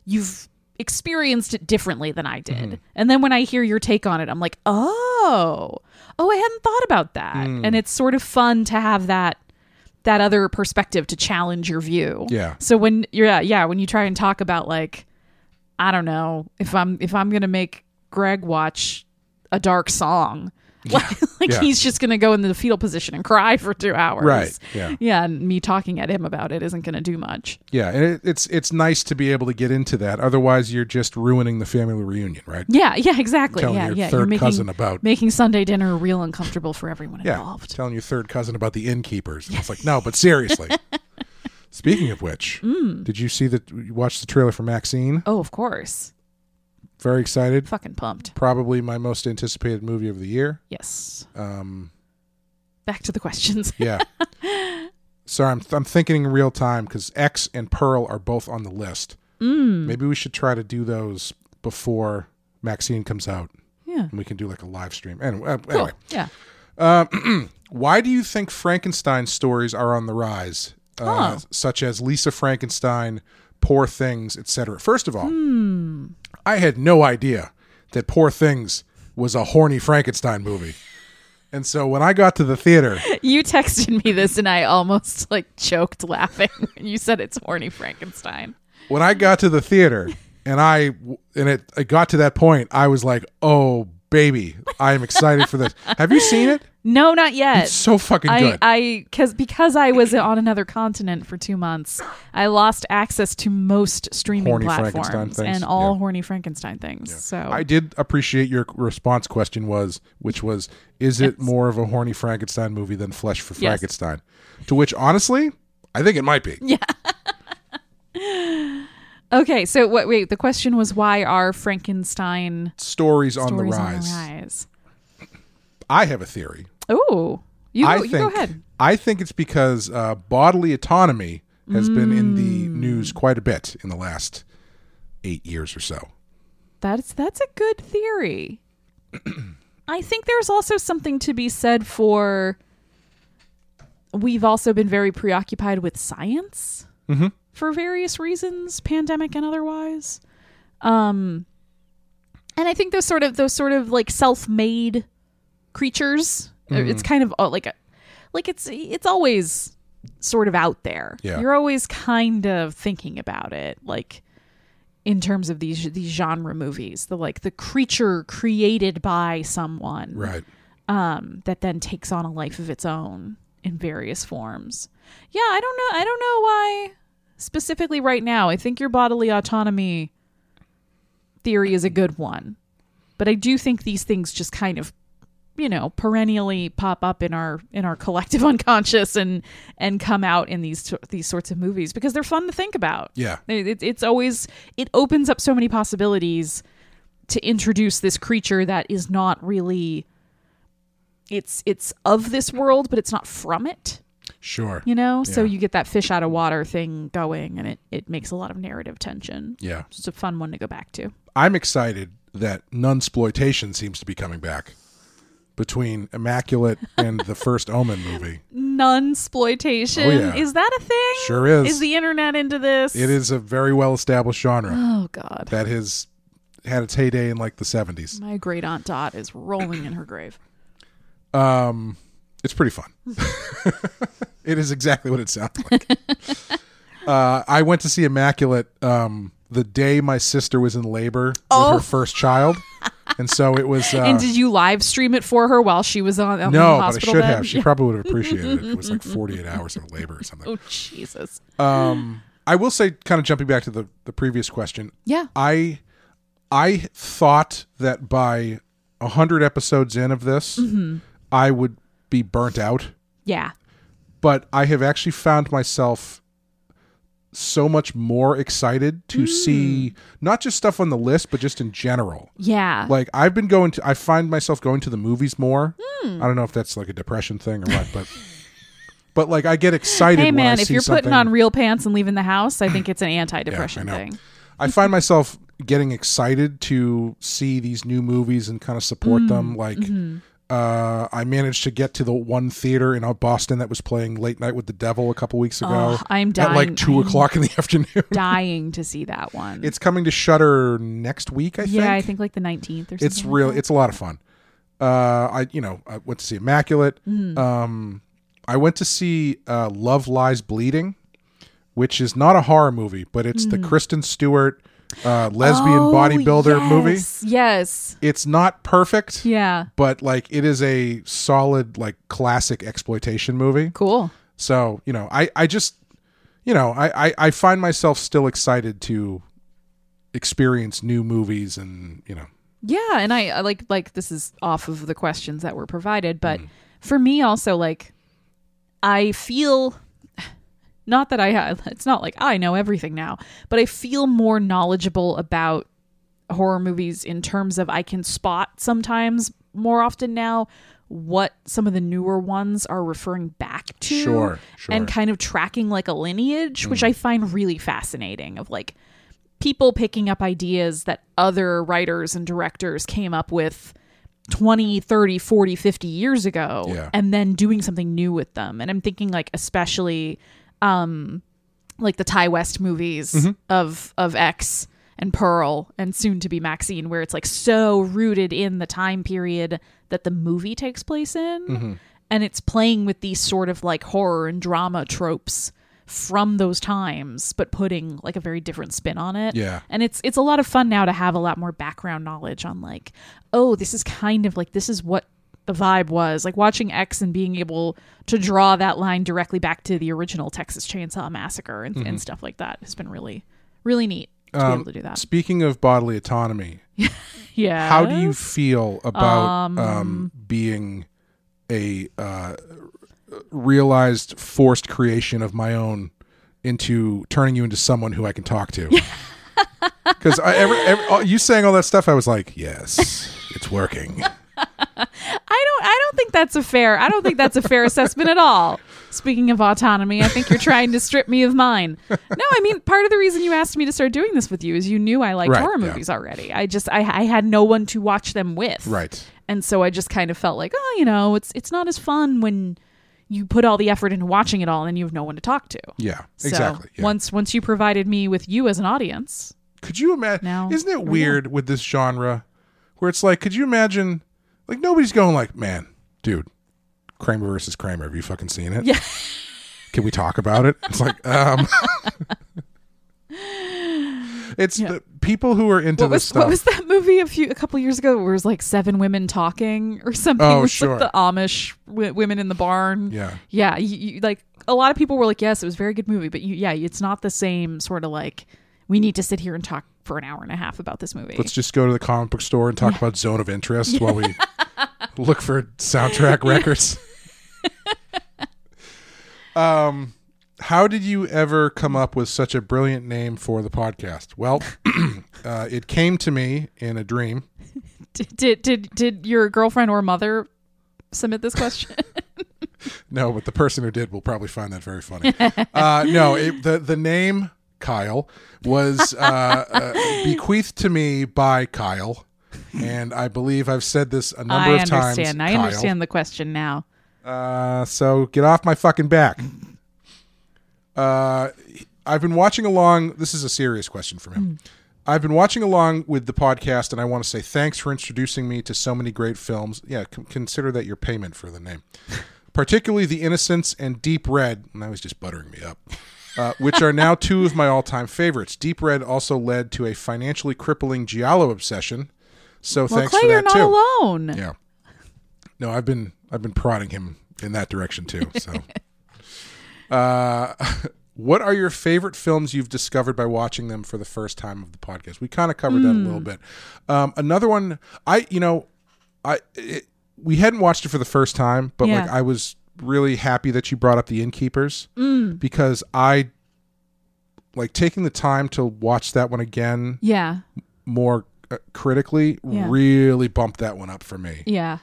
you've experienced it differently than I did. And then when I hear your take on it, I'm like, oh, I hadn't thought about that. And it's sort of fun to have that other perspective to challenge your view. Yeah. So when when you try and talk about, like, I don't know, if I'm going to make Greg watch a dark song, he's just going to go into the fetal position and cry for 2 hours. Right. Yeah. Yeah. And me talking at him about it isn't going to do much. Yeah. And it's nice to be able to get into that. Otherwise, you're just ruining the family reunion, right? Yeah. Yeah. Exactly. Telling your third cousin about making Sunday dinner real uncomfortable for everyone involved. Telling your third cousin about the innkeepers. It's like, no, but seriously. Speaking of which, did you watch the trailer for Maxine? Oh, of course. Very excited. Fucking pumped. Probably my most anticipated movie of the year. Yes. Back to the questions. Yeah. Sorry, I'm thinking in real time because X and Pearl are both on the list. Maybe we should try to do those before Maxine comes out. Yeah. And we can do like a live stream. Anyway. Cool. Yeah. Why do you think Frankenstein stories are on the rise? Such as Lisa Frankenstein, Poor Things, etc. First of all, I had no idea that Poor Things was a horny Frankenstein movie. And so when I got to the theater... You texted me this and I almost choked laughing when you said it's horny Frankenstein. When I got to the theater and it got to that point, I was like, oh, baby, I am excited for this. Have you seen it? No, not yet. It's so fucking good. Because I was on another continent for 2 months, I lost access to most streaming horny Frankenstein platforms things. and all horny Frankenstein things. Yeah. So I did appreciate your response question which was, is it more of a horny Frankenstein movie than Flesh for Frankenstein? To which, honestly, I think it might be. Yeah. Okay, so wait, the question was, why are Frankenstein stories on the rise? I have a theory. Oh, you go ahead. I think it's because bodily autonomy has been in the news quite a bit in the last 8 years or so. That's a good theory. I think there's also something to be said for, we've also been very preoccupied with science for various reasons, pandemic and otherwise. And I think those sort of like self-made creatures, it's kind of it's always sort of out there. Yeah. You're always kind of thinking about it, like in terms of these genre movies, the creature created by someone, right? That then takes on a life of its own in various forms. Yeah, I don't know why specifically right now. I think your bodily autonomy theory is a good one, but I do think these things just kind of, perennially pop up in our collective unconscious and come out in these sorts of movies because they're fun to think about. Yeah, it opens up so many possibilities to introduce this creature that is not really, it's of this world, but it's not from it. Sure. So you get that fish out of water thing going, and it makes a lot of narrative tension. Yeah, it's a fun one to go back to. I'm excited that nunsploitation seems to be coming back between Immaculate and the first Omen movie. Nunsploitation? Oh, yeah. Is that a thing? Sure is. Is the internet into this? It is a very well-established genre. Oh, God. That has had its heyday in the 70s. My great aunt Dot is rolling in her grave. It's pretty fun. It is exactly what it sounds like. I went to see Immaculate the day my sister was in labor with her first child. And so it was... and did you live stream it for her while she was on the hospital hospital but I should bed? have. She probably would have appreciated it. It was 48 hours of labor or something. Oh, Jesus. I will say, kind of jumping back to the previous question. Yeah. I thought that by 100 episodes in of this, I would be burnt out. Yeah. But I have actually found myself so much more excited to see not just stuff on the list, but just in general. Yeah. Like I find myself going to the movies more. I don't know if that's like a depression thing or what, but like I get excited. Hey man, when I if see you're something. putting on real pants and leaving the house, I think it's an anti-depression thing. I find myself getting excited to see these new movies and kind of support them. Like I managed to get to the one theater in Boston that was playing Late Night with the Devil a couple weeks ago. I'm dying. At like 2 o'clock in the afternoon. Dying to see that one. It's coming to Shudder next week, I think. Yeah, I think like the 19th or something. It's really, it's a lot of fun. I went to see Immaculate. I went to see Love Lies Bleeding, which is not a horror movie, but it's the Kristen Stewart lesbian bodybuilder movie. Yes. It's not perfect. Yeah. But like it is a solid like classic exploitation movie. Cool. So, I just I find myself still excited to experience new movies and, Yeah, and I like this is off of the questions that were provided, but for me also like I feel not that it's not like I know everything now, but I feel more knowledgeable about horror movies in terms of I can spot sometimes more often now what some of the newer ones are referring back to. Sure. And kind of tracking like a lineage, which I find really fascinating, of like people picking up ideas that other writers and directors came up with 20, 30, 40, 50 years ago and then doing something new with them. And I'm thinking like especially like the Ty West movies of X and Pearl and soon to be Maxine, where it's like so rooted in the time period that the movie takes place in. And it's playing with these sort of like horror and drama tropes from those times, but putting like a very different spin on it. Yeah. And it's a lot of fun now to have a lot more background knowledge on like, oh, this is kind of like, this is what the vibe was. Like watching X and being able to draw that line directly back to the original Texas Chainsaw Massacre and stuff like that has been really, really neat to be able to do that. Speaking of bodily autonomy, yeah. how do you feel about being a realized forced creation of my own into turning you into someone who I can talk to? Because you saying all that stuff, I was like, yes, it's working. I don't think that's a fair assessment at all. Speaking of autonomy, I think you're trying to strip me of mine. No, I mean, part of the reason you asked me to start doing this with you is you knew I liked horror movies already. I had no one to watch them with. Right. And so I just kind of felt like, it's not as fun when you put all the effort into watching it all and then you have no one to talk to. Yeah, so exactly. Yeah. Once you provided me with you as an audience. Could you imagine? Isn't it weird with this genre where it's like, could you imagine, like nobody's going like, man, dude, Kramer versus Kramer. Have you fucking seen it? Yeah. Can we talk about it? It's like, it's the people who are into this stuff. What was that movie a couple years ago where it was like 7 women talking or something? Oh, it was sure. Like the Amish women in the barn. Yeah. Yeah. You, like a lot of people were like, yes, it was a very good movie, but it's not the same sort of like, we need to sit here and talk for an hour and a half about this movie. Let's just go to the comic book store and talk about Zone of Interest while we look for soundtrack records. How did you ever come up with such a brilliant name for the podcast? Well, it came to me in a dream. Did your girlfriend or mother submit this question? No, but the person who did will probably find that very funny. No, the name Kyle was bequeathed to me by Kyle, and I believe I've said this a number of times. I understand the question now. So get off my fucking back. I've been watching along. This is a serious question from him. I've been watching along with the podcast, and I want to say thanks for introducing me to so many great films. Yeah, consider that your payment for the name. Particularly The Innocents and Deep Red. And I was just buttering me up. Which are now 2 of my all-time favorites. Deep Red also led to a financially crippling Giallo obsession. So thanks Clay, for that you're not too. alone. Yeah. No, I've been prodding him in that direction too. So, what are your favorite films you've discovered by watching them for the first time of the podcast? We kind of covered that a little bit. Another one, we hadn't watched it for the first time, but like I was really happy that you brought up The Innkeepers because I like taking the time to watch that one again. Yeah. More critically, really bumped that one up for me. Yeah.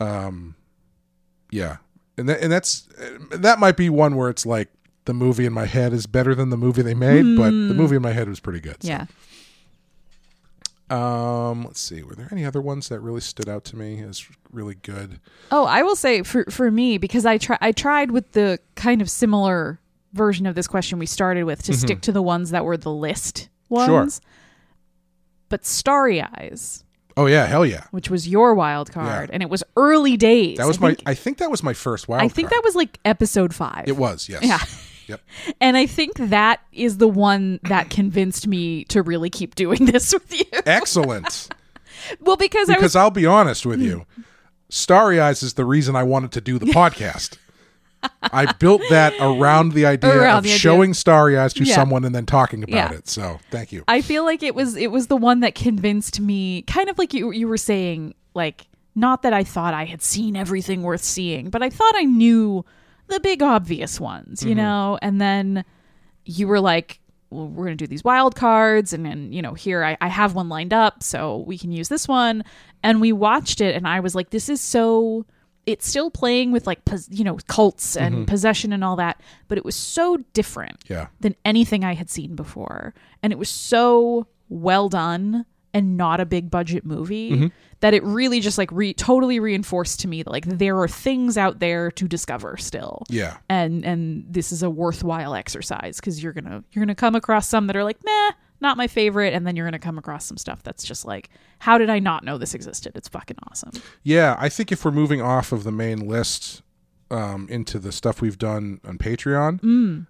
Yeah. And that might be one where it's like the movie in my head is better than the movie they made, but the movie in my head was pretty good. So. Yeah. Let's see. Were there any other ones that really stood out to me as really good? Oh, I will say for me, because I tried with the kind of similar version of this question we started with to stick to the ones that were the list ones. Sure. But Starry Eyes. Oh yeah, hell yeah. Which was your wild card, Yeah. and it was early days. That was I think that was my first wild card. I think that was like episode 5. It was, yes. Yeah. Yep. And I think that is the one that convinced me to really keep doing this with you. Excellent. Well, because I'll be honest with you, Starry Eyes is the reason I wanted to do the podcast. I built that around the idea of showing Starry Eyes to someone and then talking about it. So thank you. I feel like it was the one that convinced me, kind of like you were saying, like, not that I thought I had seen everything worth seeing, but I thought I knew the big obvious ones, you know? And then you were like, well, we're going to do these wild cards. And then, here I have one lined up, so we can use this one. And we watched it, and I was like, this is so... It's still playing with like, cults and possession and all that, but it was so different than anything I had seen before. And it was so well done and not a big budget movie that it really just like totally reinforced to me that like there are things out there to discover still. Yeah. And this is a worthwhile exercise because you're gonna come across some that are like, meh, not my favorite, and then you're gonna come across some stuff that's just like, how did I not know this existed? It's fucking awesome. Yeah, I think if we're moving off of the main list into the stuff we've done on Patreon,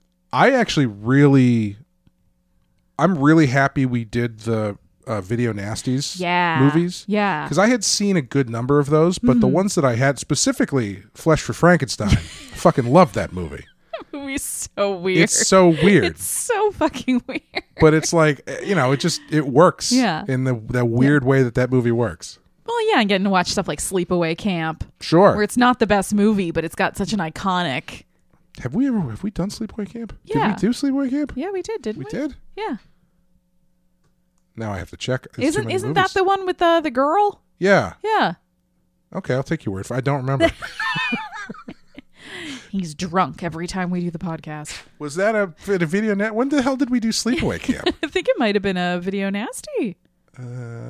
I'm really happy we did the Video Nasties movies. Yeah. Because I had seen a good number of those, but the ones that I had, specifically Flesh for Frankenstein, I fucking loved that movie. That movie's so weird. It's so weird. It's so fucking weird. But it's like, it works in the weird way that movie works. Well, yeah, and getting to watch stuff like Sleepaway Camp. Sure. Where it's not the best movie, but it's got such an iconic... Have we done Sleepaway Camp? Yeah. Did we do Sleepaway Camp? Yeah, we did, didn't we? We did? Yeah. Now I have to check. Isn't that the one with the girl? Yeah. Yeah. Okay, I'll take your word for it. I don't remember. He's drunk every time we do the podcast. Was that a video net? When the hell did we do Sleepaway Camp? I think it might have been a Video Nasty. I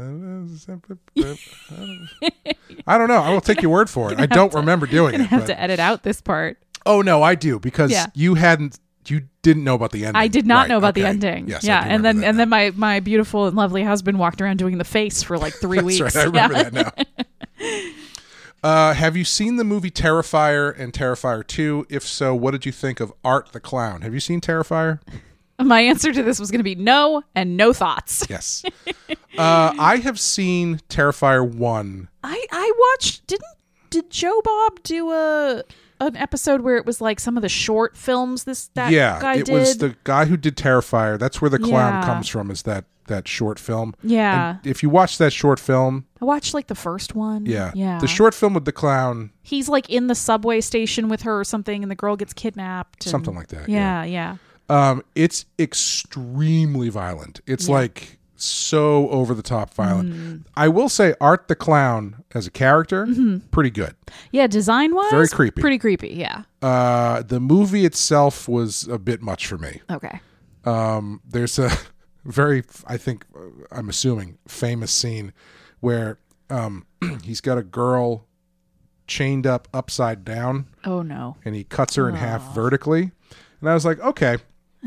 don't know. I will take your word for it. I don't remember doing it. I have to edit out this part. Oh no, I do, because you didn't know about the ending. I did not know about the ending. Yes, yeah, and then my beautiful and lovely husband walked around doing the face for like 3 weeks. That's right. I remember that now. Have you seen the movie Terrifier and Terrifier 2? If so, what did you think of Art the Clown? Have you seen Terrifier? My answer to this was going to be no and no thoughts. Yes. I have seen Terrifier 1. I watched... Did Joe Bob do an episode where it was like some of the short films guy did? It was the guy who did Terrifier. That's where the clown comes from, is that short film. Yeah. And if you watch that short film... I watched like the first one. Yeah. Yeah. The short film with the clown... He's like in the subway station with her or something, and the girl gets kidnapped. Something like that. Yeah. It's extremely violent. It's like so over the top violent. I will say Art the Clown as a character, pretty good. Yeah, design wise, very creepy. Pretty creepy, yeah. The movie itself was a bit much for me. Okay. There's a very, I'm assuming, famous scene where he's got a girl chained up upside down. Oh no. And he cuts her in half vertically. And I was like, okay.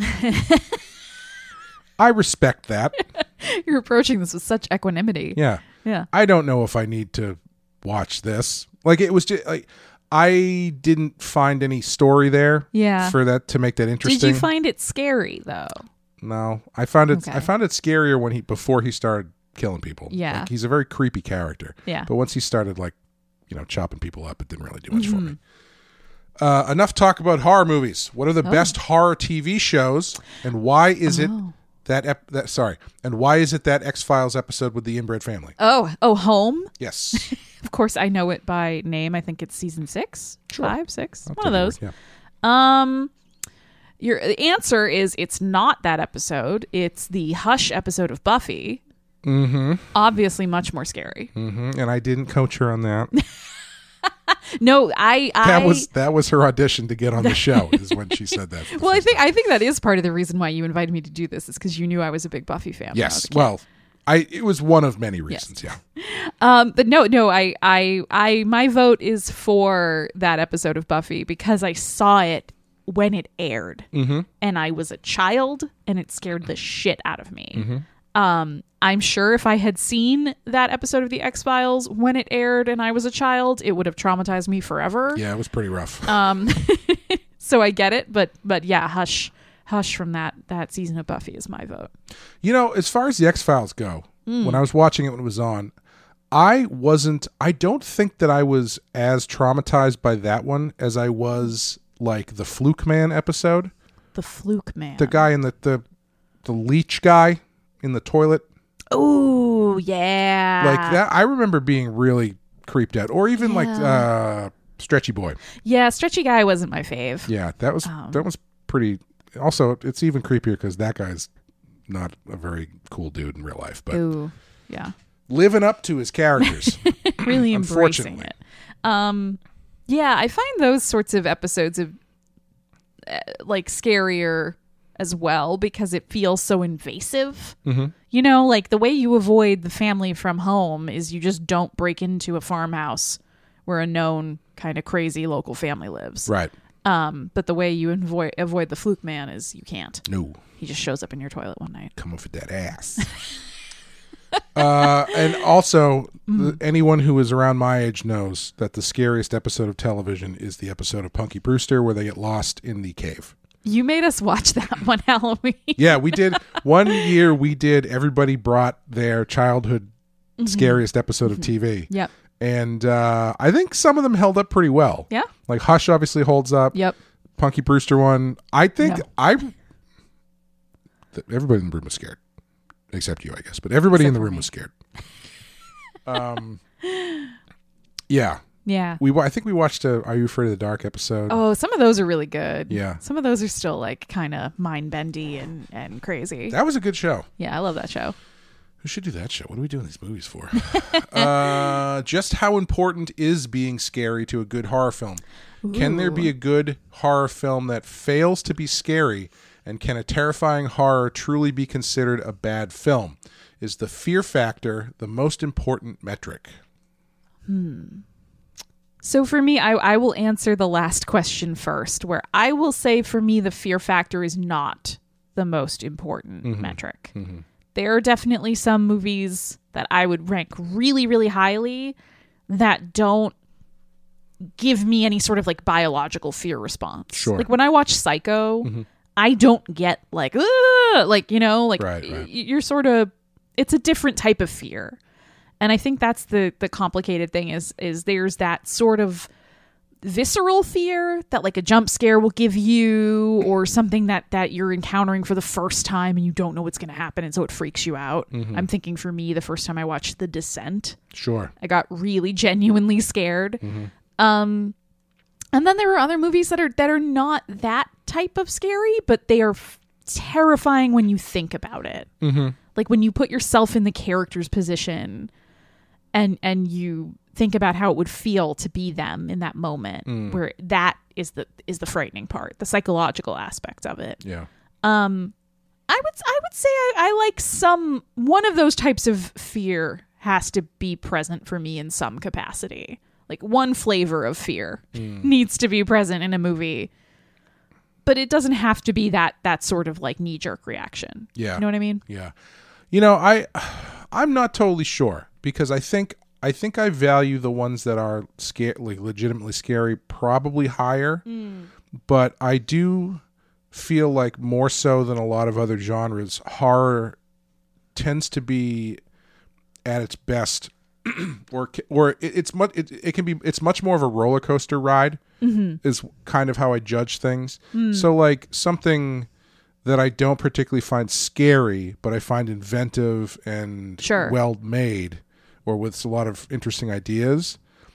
I respect that. You're approaching this with such equanimity. Yeah. Yeah. I don't know if I need to watch this. Like, it was just like, I didn't find any story there for that to make that interesting. Did you find it scary though? No. I found it scarier before he started killing people. Yeah. Like, he's a very creepy character. Yeah. But once he started chopping people up, it didn't really do much for me. Enough talk about horror movies. What are the best horror TV shows, and why is it and why is it that X-Files episode with the inbred family? Oh, Home? Yes. Of course, I know it by name. I think it's season 6, 5, 6, one of those. Yeah. Your answer is it's not that episode. It's the Hush episode of Buffy. Mm-hmm. Obviously, much more scary. Mm-hmm. And I didn't coach her on that. No, that was her audition to get on the show. Is when she said that. Well, I think that is part of the reason why you invited me to do this is because you knew I was a big Buffy fan. Yes. Well, It was one of many reasons. Yes. Yeah. But no, I my vote is for that episode of Buffy because I saw it when it aired, and I was a child, and it scared the shit out of me. I'm sure if I had seen that episode of The X-Files when it aired and I was a child, it would have traumatized me forever. Yeah, it was pretty rough. So I get it, but yeah, Hush from that season of Buffy is my vote. You know, as far as The X-Files go, when I was watching it when it was on, I don't think that I was as traumatized by that one as I was like the Fluke Man episode. The Fluke Man. The guy in the leech guy in the toilet. Oh, yeah. Like that, I remember being really creeped out. Or even like Stretchy Boy. Yeah, Stretchy Guy wasn't my fave. Yeah, that was pretty. Also, it's even creepier because that guy's not a very cool dude in real life. But ooh, yeah, living up to his characters. Really embracing it. Yeah, I find those sorts of episodes of like scarier as well because it feels so invasive. You know, like the way you avoid the family from home is you just don't break into a farmhouse where a known kind of crazy local family lives. Right. But the way you avoid the Fluke Man is you can't. No. He just shows up in your toilet one night. Come up with that ass. And also, anyone who is around my age knows that the scariest episode of television is the episode of Punky Brewster where they get lost in the cave. You made us watch that one Halloween. Yeah, we did. One year we did. Everybody brought their childhood scariest episode of TV. Yep. And I think some of them held up pretty well. Yeah. Like Hush obviously holds up. Yep. Punky Brewster one. I think Yeah. everybody in the room was scared. Except you, I guess. But everybody in the room was scared. Yeah. Yeah. I think we watched a Are You Afraid of the Dark episode. Oh, some of those are really good. Yeah. Some of those are still like kind of mind bendy and crazy. That was a good show. Yeah, I love that show. Who should do that show? What are we doing these movies for? Just how important is being scary to a good horror film? Ooh. Can there be a good horror film that fails to be scary? And can a terrifying horror truly be considered a bad film? Is the fear factor the most important metric? So for me, I will answer the last question first, where I will say for me, the fear factor is not the most important metric. There are definitely some movies that I would rank really, really highly that don't give me any sort of like biological fear response. Sure. Like when I watch Psycho, I don't get like, like, you know, like right. You're sort of, it's a different type of fear. And I think that's the complicated thing is there's that sort of visceral fear that like a jump scare will give you or something that you're encountering for the first time and you don't know what's going to happen. And so it freaks you out. I'm thinking for me, the first time I watched The Descent, sure, I got really genuinely scared. And then there are other movies that are not that type of scary, but they are terrifying when you think about it. Like when you put yourself in the character's position and you think about how it would feel to be them in that moment, where that is the frightening part, the psychological aspect of it. Yeah. I would say I like one of those types of fear has to be present for me in some capacity. Like one flavor of fear needs to be present in a movie, but it doesn't have to be that sort of like knee-jerk reaction. Yeah. You know what I mean? Yeah. You know, I'm not totally sure because I think I value the ones that are like legitimately scary probably higher, but I do feel like more so than a lot of other genres, horror tends to be at its best, or it's much more of a roller coaster ride. Is kind of how I judge things. So like something that I don't particularly find scary, but I find inventive and well made, or with a lot of interesting ideas,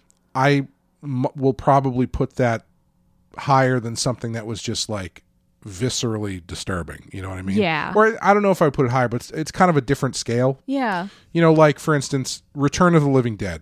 I will probably put that higher than something that was just like viscerally disturbing. You know what I mean? Yeah. Or I don't know if I would put it higher, but it's kind of a different scale. Yeah. You know, like for instance, Return of the Living Dead.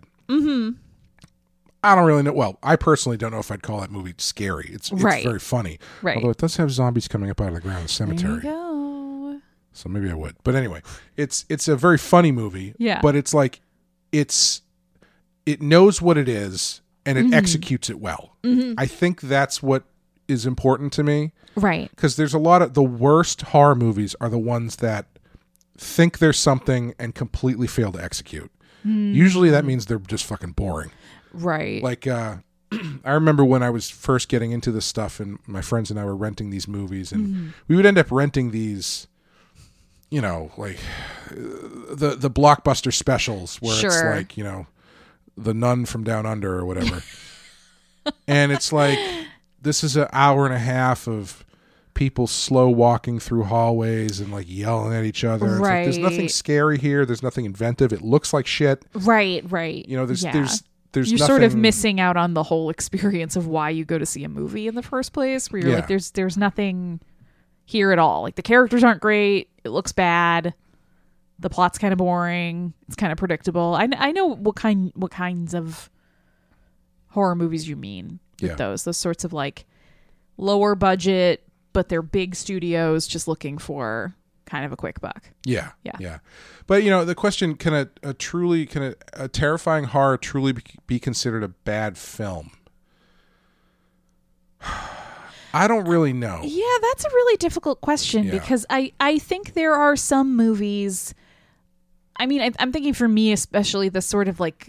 I don't really know. Well, I personally don't know if I'd call that movie scary. It's very funny. Right. Although it does have zombies coming up out of the ground in the cemetery. There you go. So maybe I would. But anyway, it's a very funny movie. Yeah. But it's like it knows what it is and it executes it well. I think that's what is important to me. Right. Because there's a lot of the worst horror movies are the ones that think there's something and completely fail to execute. Usually that means they're just fucking boring. Right. Like, I remember when I was first getting into this stuff and my friends and I were renting these movies and we would end up renting these, you know, like the blockbuster specials where it's like, you know, The Nun from Down Under or whatever. And it's like, this is an hour and a half of people slow walking through hallways and like yelling at each other. It's like, there's nothing scary here. There's nothing inventive. It looks like shit. Right. You know, there's You're nothing... sort of missing out on the whole experience of why you go to see a movie in the first place, where you're like, there's nothing here at all. Like the characters aren't great. It looks bad. The plot's kind of boring. It's kind of predictable. I know what kinds of horror movies you mean with those sorts of like lower budget, but they're big studios just looking for kind of a quick buck. Yeah. But you know, the question, can a terrifying horror truly be considered a bad film? I don't really know. Yeah, that's a really difficult question because I think there are some movies. I mean, I'm thinking for me, especially the sort of like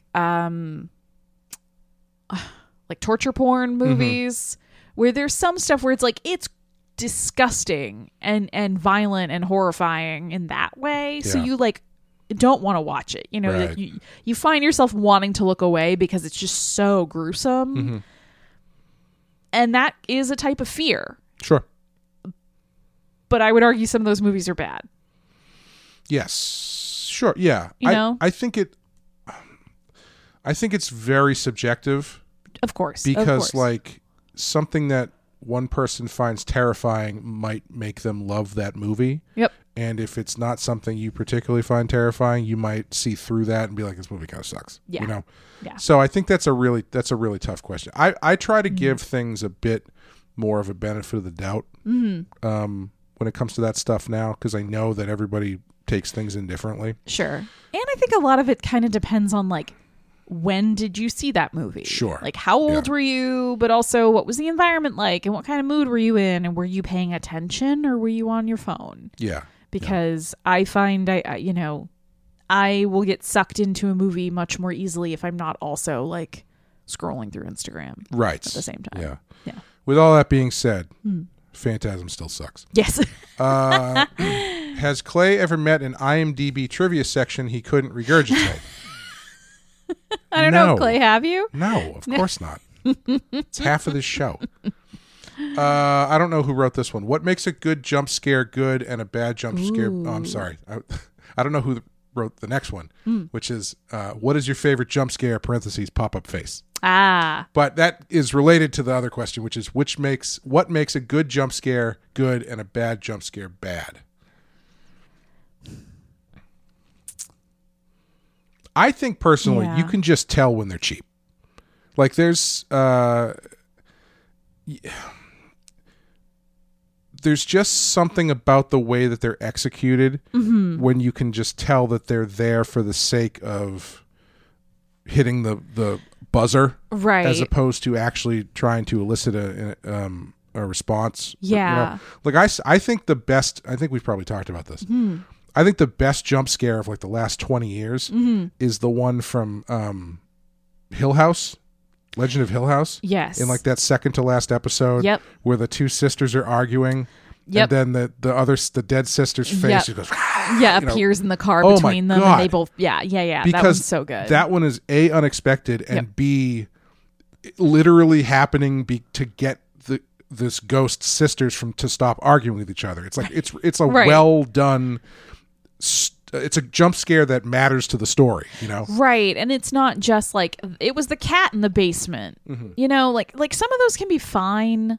torture porn movies where there's some stuff where it's like, it's disgusting and violent and horrifying in that way. So you like don't want to watch it. You know, like you find yourself wanting to look away because it's just so gruesome. And that is a type of fear. Sure. But I would argue some of those movies are bad. Yes. Sure. Yeah. You know? I think it's very subjective. Of course. Because like something that one person finds terrifying might make them love that movie. Yep. And if it's not something you particularly find terrifying, you might see through that and be like, this movie kind of sucks. Yeah. You know? Yeah. So I think that's a really tough question. I try to give things a bit more of a benefit of the doubt when it comes to that stuff now, because I know that everybody takes things in differently. Sure. And I think a lot of it kind of depends on like, when did you see that movie? Sure. Like how old were you, but also what was the environment like and what kind of mood were you in, and were you paying attention or were you on your phone? Yeah. Because I find I will get sucked into a movie much more easily if I'm not also like scrolling through Instagram at the same time. Yeah. With all that being said, Phantasm still sucks. Yes. Has Clay ever met an IMDb trivia section he couldn't regurgitate? I don't know, Clay, have you? No, of course not. It's half of this show. I don't know who wrote this one. What makes a good jump scare good and a bad jump scare? Oh, I'm sorry. I don't know who wrote the next one, which is what is your favorite jump scare, parentheses, pop-up face? But that is related to the other question, which is what makes a good jump scare good and a bad jump scare bad? I think personally, you can just tell when they're cheap. Like there's just something about the way that they're executed when you can just tell that they're there for the sake of hitting the buzzer, right? As opposed to actually trying to elicit a response. Yeah. You know? Like I think the best. I think we've probably talked about this. I think the best jump scare of like the last 20 years is the one from Hill House, Legend of Hill House. Yes. In like that second to last episode where the two sisters are arguing. Yep. And then the dead sister's face just goes, appears in the car between them. And they both, Because that one's so good. That one is A, unexpected, and B, literally happening to get this ghost sisters to stop arguing with each other. It's like, it's a well done, it's a jump scare that matters to the story, you know? Right. And it's not just like, it was the cat in the basement, you know, like some of those can be fine.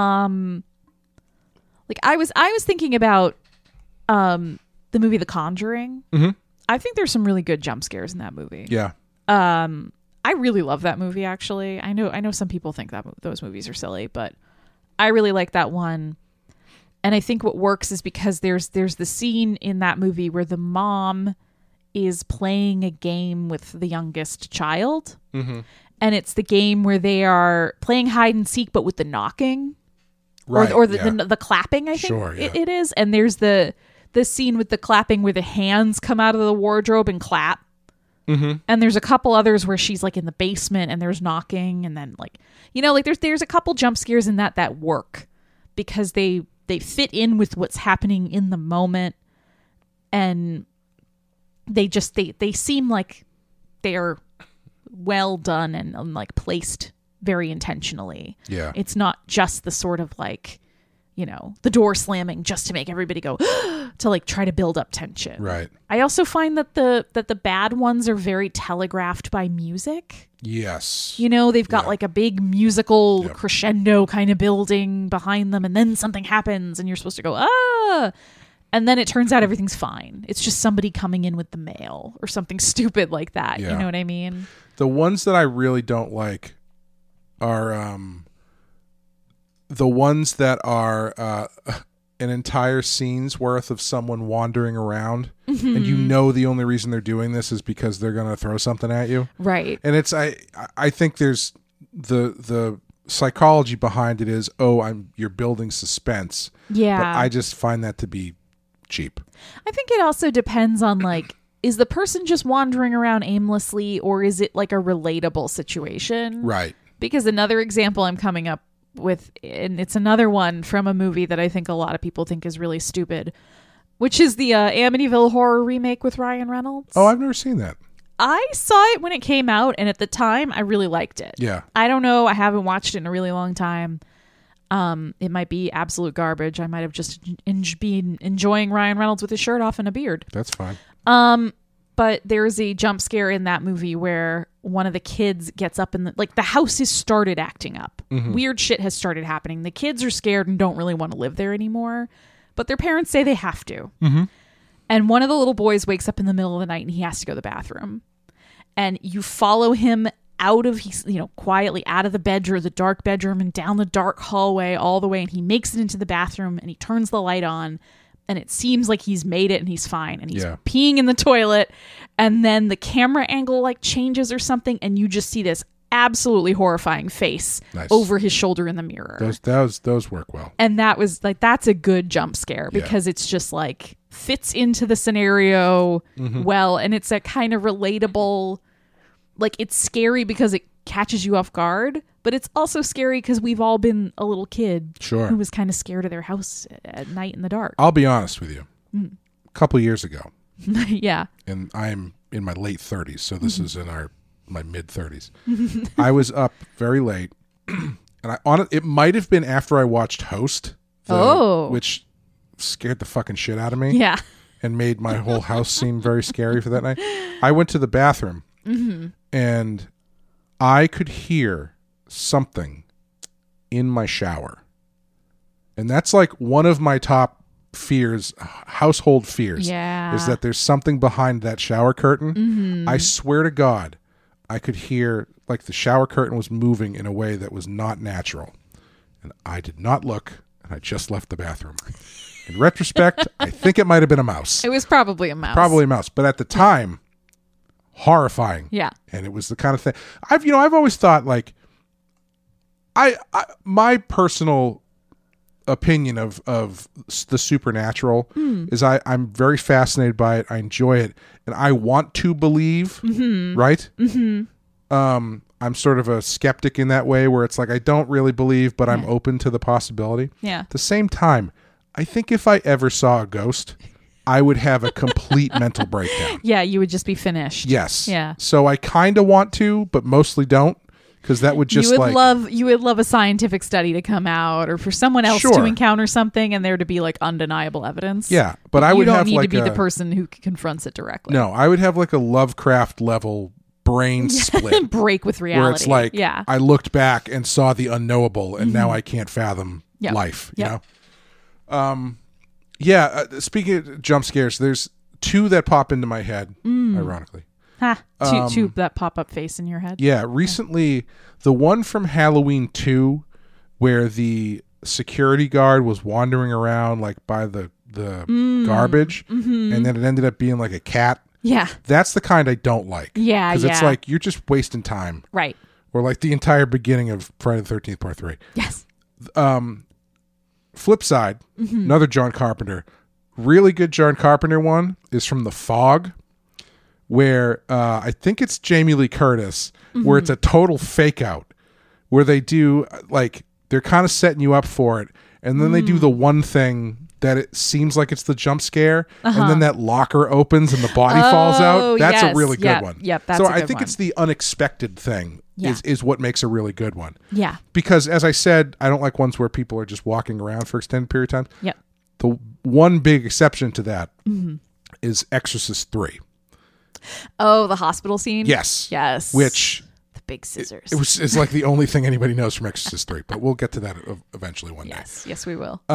Like I was thinking about the movie The Conjuring. I think there's some really good jump scares in that movie. Yeah. I really love that movie, actually. I know some people think that those movies are silly, but I really like that one. And I think what works is because there's the scene in that movie where the mom is playing a game with the youngest child. Mm-hmm. And it's the game where they are playing hide and seek, but with the knocking. Right. Or the clapping, I think Sure, yeah. it is. And there's the scene with the clapping where the hands come out of the wardrobe and clap. Mm-hmm. And there's a couple others where she's like in the basement and there's knocking. And then like, you know, like there's a couple jump scares in that work because they fit in with what's happening in the moment. And they seem like they're well done and like placed very intentionally. Yeah. It's not just the sort of like, you know, the door slamming just to make everybody go to like try to build up tension. Right. I also find that the bad ones are very telegraphed by music. Yes. You know, they've got Yeah. like a big musical Yep. crescendo kind of building behind them, and then something happens and you're supposed to go, ah, and then it turns out everything's fine. It's just somebody coming in with the mail or something stupid like that. Yeah. You know what I mean? The ones that I really don't like are the ones that are an entire scene's worth of someone wandering around, and you know the only reason they're doing this is because they're going to throw something at you. Right. And it's I think there's the psychology behind it is, you're building suspense. Yeah. But I just find that to be cheap. I think it also depends on like, is the person just wandering around aimlessly or is it like a relatable situation? Right. Because another example I'm coming up with, and it's another one from a movie that I think a lot of people think is really stupid, which is the Amityville Horror remake with Ryan Reynolds. Oh, I've never seen that. I saw it when it came out, and at the time, I really liked it. Yeah. I don't know. I haven't watched it in a really long time. It might be absolute garbage. I might have just been enjoying Ryan Reynolds with his shirt off and a beard. That's fine. But there's a jump scare in that movie where one of the kids gets up and the house has started acting up. Mm-hmm. Weird shit has started happening. The kids are scared and don't really want to live there anymore, but their parents say they have to. Mm-hmm. And one of the little boys wakes up in the middle of the night and he has to go to the bathroom. And you follow him quietly out of the bedroom, the dark bedroom, and down the dark hallway all the way. And he makes it into the bathroom and he turns the light on. And it seems like he's made it and he's fine. And he's peeing in the toilet. And then the camera angle like changes or something. And you just see this absolutely horrifying face over his shoulder in the mirror. Those work well. And that was like, that's a good jump scare because it's just like fits into the scenario well. And it's a kind of relatable, like it's scary because it catches you off guard, but it's also scary because we've all been a little kid who was kind of scared of their house at night in the dark. I'll be honest with you. A couple years ago. Yeah. And I'm in my late 30s, so this is in my mid 30s. I was up very late, and it might have been after I watched Host, which scared the fucking shit out of me. Yeah. And made my whole house seem very scary for that night. I went to the bathroom, and I could hear something in my shower. And that's like one of my top fears, household fears, is that there's something behind that shower curtain. I swear to God, I could hear like the shower curtain was moving in a way that was not natural. And I did not look, and I just left the bathroom. In retrospect, I think it might have been a mouse. It was probably a mouse. Probably a mouse. But at the time, horrifying. Yeah. And it was the kind of thing I've always thought like my personal opinion of the supernatural is I'm very fascinated by it. I enjoy it, and I want to believe, right? I'm sort of a skeptic in that way, where it's like I don't really believe, but I'm open to the possibility. Yeah. At the same time, I think if I ever saw a ghost, I would have a complete mental breakdown. Yeah, you would just be finished. Yes. Yeah. So I kind of want to, but mostly don't. Because that would just you would love a scientific study to come out, or for someone else to encounter something and there to be like undeniable evidence. Yeah, but I would have like you don't need to be the person who confronts it directly. No, I would have like a Lovecraft level brain split, break with reality, where it's like I looked back and saw the unknowable, and now I can't fathom life. You know. Speaking of jump scares, there's two that pop into my head. Ironically. Two that pop-up face in your head. Yeah, recently the one from Halloween 2 where the security guard was wandering around like by the garbage, and then it ended up being like a cat. Yeah. That's the kind I don't like. Yeah, because it's like you're just wasting time. Right. Or like the entire beginning of Friday the 13th Part 3. Yes. Flip side, another John Carpenter. Really good John Carpenter one is from The Fog, where I think it's Jamie Lee Curtis, where it's a total fake out, where they do like they're kind of setting you up for it, and then they do the one thing that it seems like it's the jump scare, and then that locker opens and the body falls out. That's a really good one. Yep, that's so a good I think one. it's the unexpected thing is what makes a really good one. Yeah. Because as I said, I don't like ones where people are just walking around for extended period of time. Yep. The one big exception to that is Exorcist 3. Oh, the hospital scene? Yes. Yes. Which the big scissors. it's like the only thing anybody knows from Exorcist 3, but we'll get to that eventually one day. Yes, we will.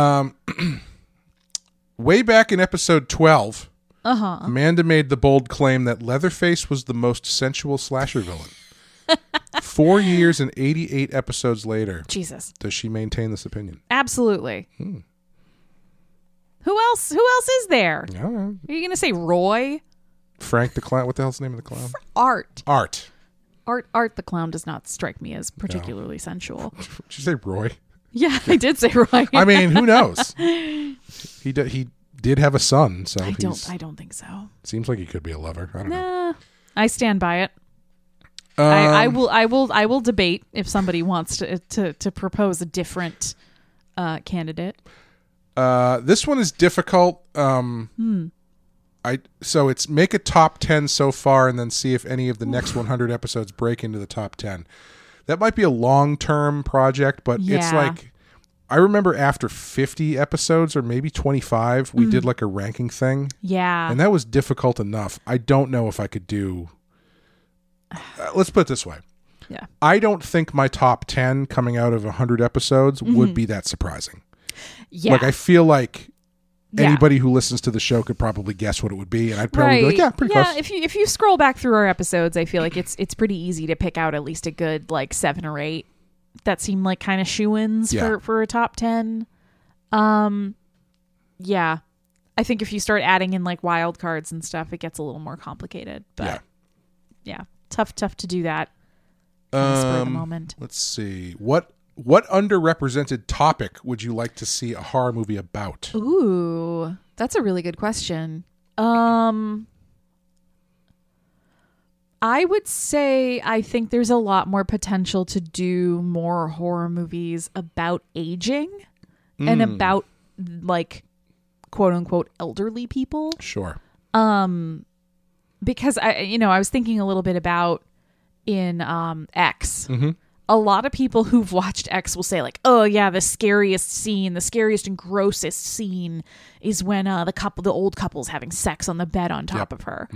Way back in episode 12, Amanda made the bold claim that Leatherface was the most sensual slasher villain. 4 years and 88 episodes later, Jesus, does she maintain this opinion? Absolutely. Who else is there? I don't know. Are you going to say Roy? Frank the Clown? What the hell's the name of the clown? Art Art the Clown does not strike me as particularly sensual. Did you say Roy? Yeah, I did say Roy. I mean, who knows? He did have a son, so I don't think so. Seems like he could be a lover. I don't know. I stand by it. I will debate if somebody wants to propose a different candidate. This one is difficult. So it's make a top 10 so far and then see if any of the next 100 episodes break into the top 10. That might be a long-term project, but it's like, I remember after 50 episodes or maybe 25, we did like a ranking thing. Yeah. And that was difficult enough. I don't know if I could do... let's put it this way. Yeah. I don't think my top 10 coming out of 100 episodes would be that surprising. Yeah. Like, I feel like anybody who listens to the show could probably guess what it would be, and I'd probably be like, yeah, pretty close. If you scroll back through our episodes, I feel like it's pretty easy to pick out at least a good like 7 or 8 that seem like kind of shoo-ins for a top 10. Yeah. I think if you start adding in like wild cards and stuff, it gets a little more complicated. But yeah. Tough to do that on the spur of the moment. Let's see. What underrepresented topic would you like to see a horror movie about? Ooh, that's a really good question. I would say I think there's a lot more potential to do more horror movies about aging and about like quote unquote elderly people. Sure. Because I was thinking a little bit about in X. A lot of people who've watched X will say like, oh yeah, the scariest and grossest scene is when the old couple's having sex on the bed on top of her.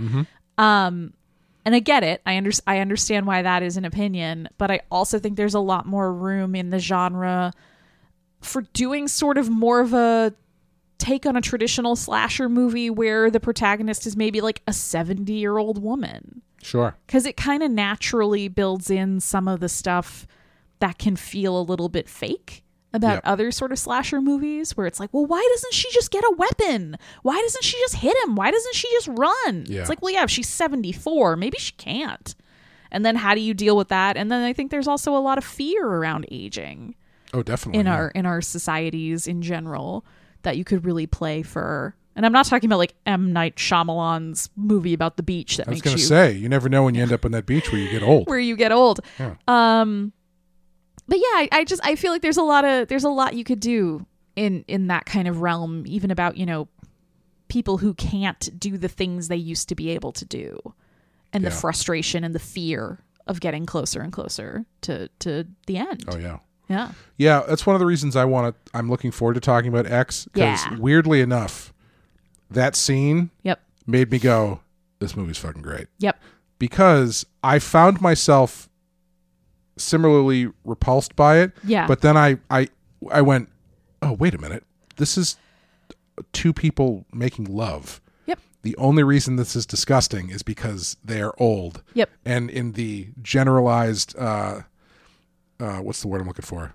And I get it. I understand why that is an opinion, but I also think there's a lot more room in the genre for doing sort of more of a take on a traditional slasher movie where the protagonist is maybe like a 70-year-old woman. Sure. Because it kind of naturally builds in some of the stuff that can feel a little bit fake about other sort of slasher movies where it's like, well, why doesn't she just get a weapon? Why doesn't she just hit him? Why doesn't she just run? Yeah. It's like, well, yeah, if she's 74, maybe she can't. And then how do you deal with that? And then I think there's also a lot of fear around aging. Oh, definitely. In our societies in general that you could really play for. And I'm not talking about like M. Night Shyamalan's movie about the beach that I was makes going you... to say, you never know when you end up on that beach where you get old. where you get old. Yeah. But yeah, I feel like there's a lot you could do in that kind of realm, even about, people who can't do the things they used to be able to do, and the frustration and the fear of getting closer and closer to the end. Oh yeah. Yeah. Yeah, that's one of the reasons I'm looking forward to talking about X, because weirdly enough, that scene made me go, this movie's fucking great. Yep. Because I found myself similarly repulsed by it. Yeah. But then I went, oh, wait a minute. This is two people making love. Yep. The only reason this is disgusting is because they're old. Yep. And in the generalized, what's the word I'm looking for?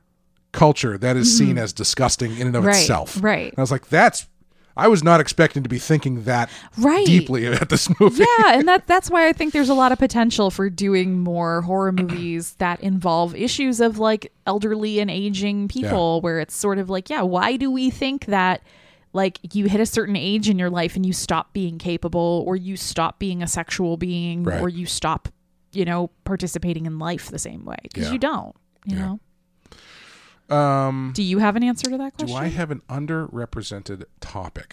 culture that is seen as disgusting in and of itself. Right. And I was like, I was not expecting to be thinking that deeply at this movie. Yeah, and that's why I think there's a lot of potential for doing more horror movies that involve issues of like elderly and aging people, where it's sort of like, why do we think that like you hit a certain age in your life and you stop being capable, or you stop being a sexual being, or you stop, participating in life the same way? Because you don't, you know. Do you have an answer to that question? Do I have an underrepresented topic?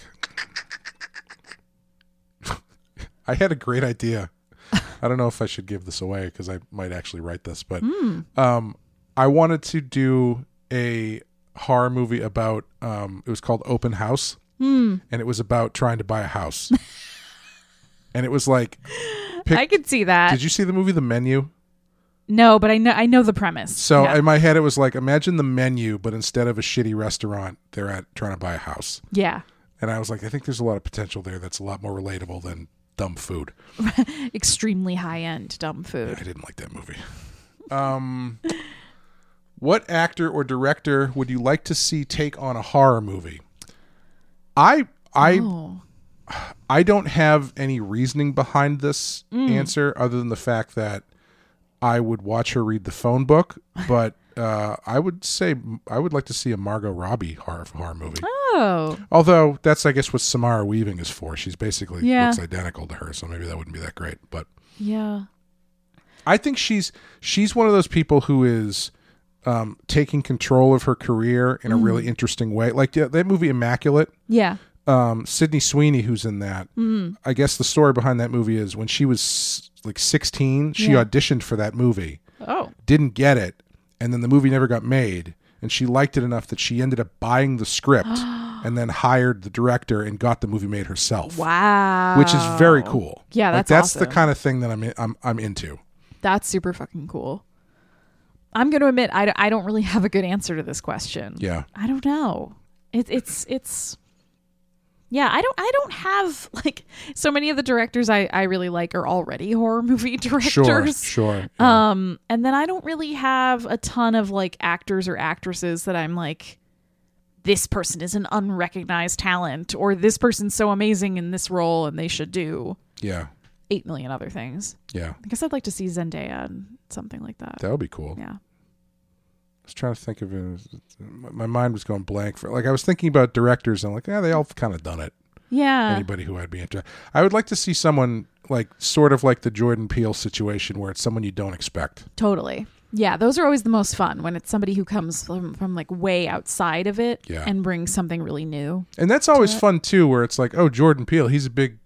I had a great idea. I don't know if I should give this away because I might actually write this, but I wanted to do a horror movie about, it was called Open House, and it was about trying to buy a house. And it was like... I could see that. Did you see the movie The Menu? No, but I know the premise. So in my head, it was like, imagine The Menu, but instead of a shitty restaurant, they're trying to buy a house. Yeah. And I was like, I think there's a lot of potential there that's a lot more relatable than dumb food. Extremely high-end dumb food. Yeah, I didn't like that movie. What actor or director would you like to see take on a horror movie? I don't have any reasoning behind this answer other than the fact that I would watch her read the phone book, but I would say I would like to see a Margot Robbie horror movie. Oh. Although that's, I guess, what Samara Weaving is for. She's basically looks identical to her, so maybe that wouldn't be that great. But I think she's one of those people who is taking control of her career in a really interesting way. Like that movie Immaculate. Yeah. Sydney Sweeney, who's in that. I guess the story behind that movie is when she was like 16, she auditioned for that movie. Oh. Didn't get it. And then the movie never got made. And she liked it enough that she ended up buying the script and then hired the director and got the movie made herself. Wow. Which is very cool. Yeah, that's awesome. Awesome. The kind of thing that I'm into. That's super fucking cool. I'm going to admit I don't really have a good answer to this question. Yeah. I don't know. It's yeah, I don't have like so many of the directors I really like are already horror movie directors. Sure. Yeah. And then I don't really have a ton of like actors or actresses that I'm like, this person is an unrecognized talent, or this person's so amazing in this role and they should do 8 million other things. Yeah. I guess I'd like to see Zendaya and something like that. That would be cool. Yeah. I was trying to think of it. My mind was going blank for I was thinking about directors and I'm like, they all kind of done it. Yeah. Anybody who I'd be interested. I would like to see someone like sort of like the Jordan Peele situation where it's someone you don't expect. Totally. Yeah, those are always the most fun when it's somebody who comes from like way outside of it and brings something really new. And that's always fun too, where it's like, oh, Jordan Peele, he's a big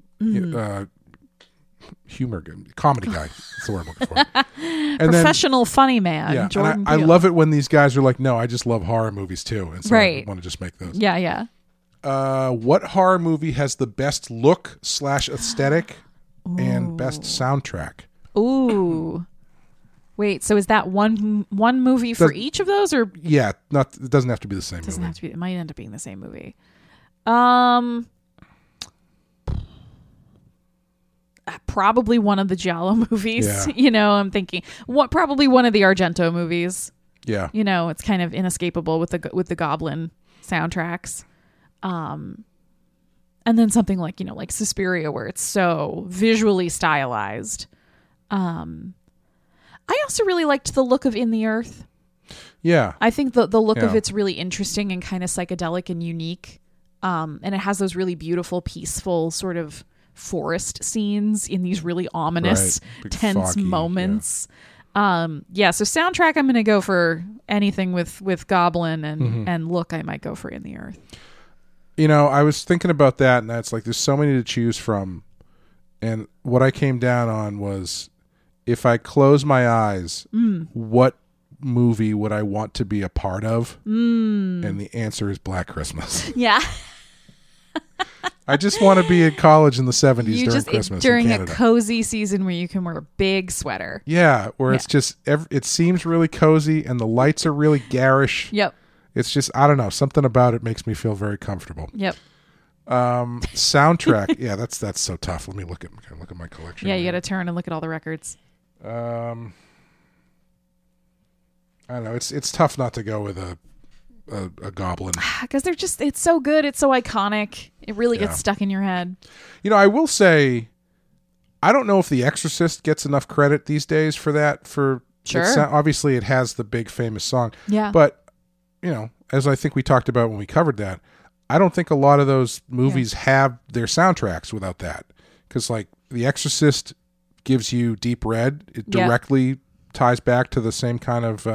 comedy guy. That's the word I'm looking for. And professional funny man. Yeah, Jordan I love it when these guys are like, no, I just love horror movies too, and so I want to just make those. Yeah, yeah. What horror movie has the best look / aesthetic and best soundtrack? Ooh. Wait, so is that one movie for each of those, or it doesn't have to be the same movie. Have to be. It might end up being the same movie. Probably one of the Giallo movies. Yeah. I'm thinking probably one of the Argento movies. Yeah. It's kind of inescapable with the Goblin soundtracks. And then something like, like Suspiria, where it's so visually stylized. I also really liked the look of In the Earth. Yeah. I think the look of it's really interesting and kind of psychedelic and unique. And it has those really beautiful, peaceful sort of forest scenes in these really ominous, tense foggy, moments. So soundtrack, I'm going to go for anything with Goblin, and look, I might go for In the Earth. I was thinking about that, and that's like, there's so many to choose from. And what I came down on was, if I close my eyes, what movie would I want to be a part of? And the answer is Black Christmas. Yeah. I just want to be in college in the 70s during Christmas. During a cozy season where you can wear a big sweater. Yeah, where it's just, it seems really cozy and the lights are really garish. Yep. It's just, I don't know, something about it makes me feel very comfortable. Yep. Soundtrack. Yeah, that's so tough. Let me look at my collection. Yeah, you got to turn and look at all the records. I don't know. It's tough not to go with a goblin. Because it's so good. It's so iconic. It really Yeah. gets stuck in your head. You know, I will say, I don't know if The Exorcist gets enough credit these days for that. Sure. Obviously, it has the big famous song. Yeah. But, you know, as I think we talked about when we covered that, I don't think a lot of those movies have their soundtracks without that. Because, like, The Exorcist gives you Deep Red. It directly ties back to the same kind of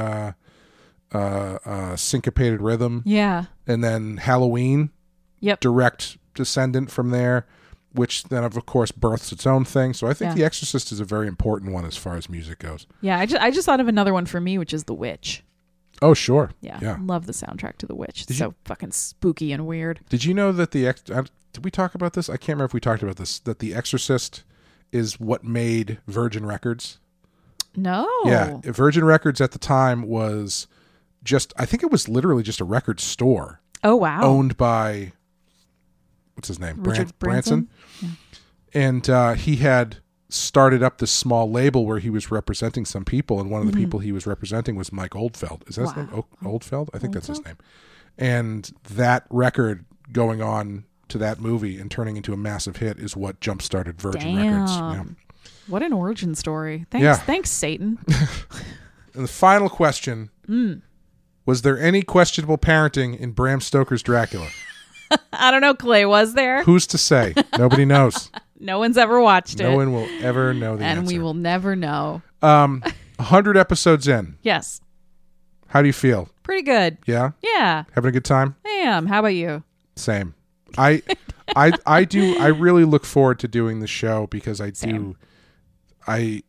syncopated rhythm. Yeah. And then Halloween, Yep. direct descendant from there, which then, of course, births its own thing. So I think The Exorcist is a very important one as far as music goes. Yeah. I just thought of another one for me, which is The Witch. Oh, sure. Yeah. Love the soundtrack to The Witch. It's so fucking spooky and weird. Did you know that did we talk about this? I can't remember if we talked about this, that The Exorcist is what made Virgin Records. No. Yeah. Virgin Records at the time was I think it was literally just a record store. Oh, wow. Owned by, what's his name? Richard Branson. Yeah. And he had started up this small label where he was representing some people, and one of the people he was representing was Mike Oldfield. Is that his name? Oldfield? I think that's his name. And that record going on to that movie and turning into a massive hit is what jump-started Virgin Records. Yeah. What an origin story. Thanks, Satan. And the final question, was there any questionable parenting in Bram Stoker's Dracula? I don't know, Clay, was there? Who's to say? Nobody knows. No one's ever watched it. No one will ever know the answer. And we will never know. 100 episodes in. Yes. How do you feel? Pretty good. Yeah? Yeah. Having a good time? I am. How about you? Same. I really look forward to doing the show because I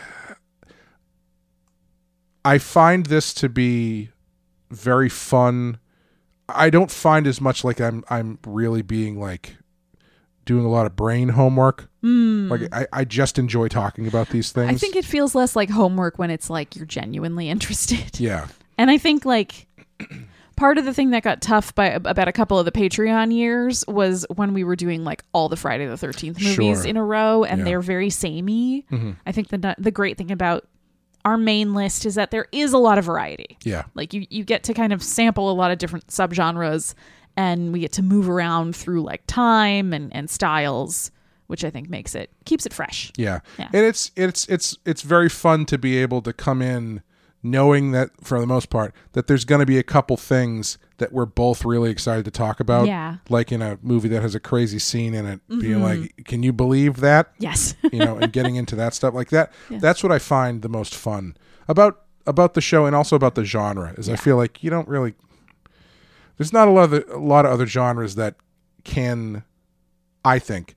find this to be very fun. I don't find as much like I'm really being like doing a lot of brain homework. Like I just enjoy talking about these things. I think it feels less like homework when it's like you're genuinely interested. Yeah. And I think like part of the thing that got tough about a couple of the Patreon years was when we were doing like all the Friday the 13th movies in a row, and they're very samey. I think the great thing about our main list is that there is a lot of variety. Yeah. Like you get to kind of sample a lot of different subgenres, and we get to move around through like time and styles, which I think keeps it fresh. Yeah. And it's very fun to be able to come in knowing that, for the most part, that there's going to be a couple things that we're both really excited to talk about. Yeah. Like in a movie that has a crazy scene in it, being like, can you believe that? Yes. And getting into that stuff like that. Yeah. That's what I find the most fun about the show, and also about the genre, is I feel like you don't really, there's not a lot of other genres that can, I think,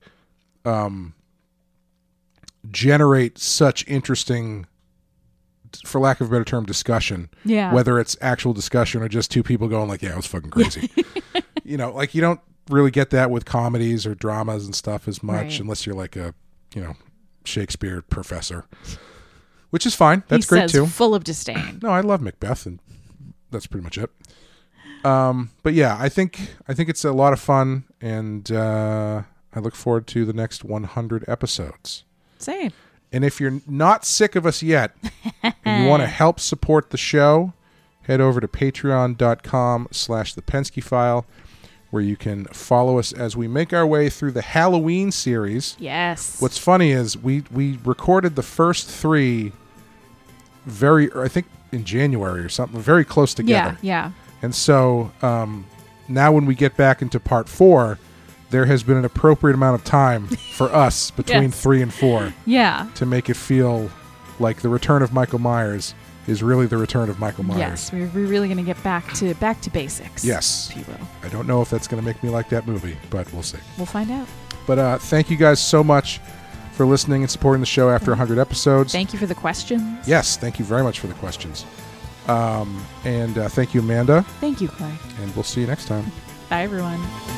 generate such interesting, for lack of a better term, discussion. Yeah. Whether it's actual discussion or just two people going like, yeah, it was fucking crazy. Like you don't really get that with comedies or dramas and stuff as much, unless you're like a, Shakespeare professor, which is fine. That's great too. Full of disdain. No, I love Macbeth, and that's pretty much it. But yeah, I think it's a lot of fun, and I look forward to the next 100 episodes. Same. And if you're not sick of us yet and you want to help support the show, head over to patreon.com/The Penske File, where you can follow us as we make our way through the Halloween series. Yes. What's funny is we recorded the first 3 I think in January or something, very close together. Yeah. And so now when we get back into part 4, there has been an appropriate amount of time for us between 3 and 4 to make it feel like the return of Michael Myers is really the return of Michael Myers. Yes, we're really going to get back to basics. Yes. If you will. I don't know if that's going to make me like that movie, but we'll see. We'll find out. But thank you guys so much for listening and supporting the show after 100 episodes. Thank you for the questions. Yes, thank you very much for the questions. And thank you, Amanda. Thank you, Clay. And we'll see you next time. Bye, everyone.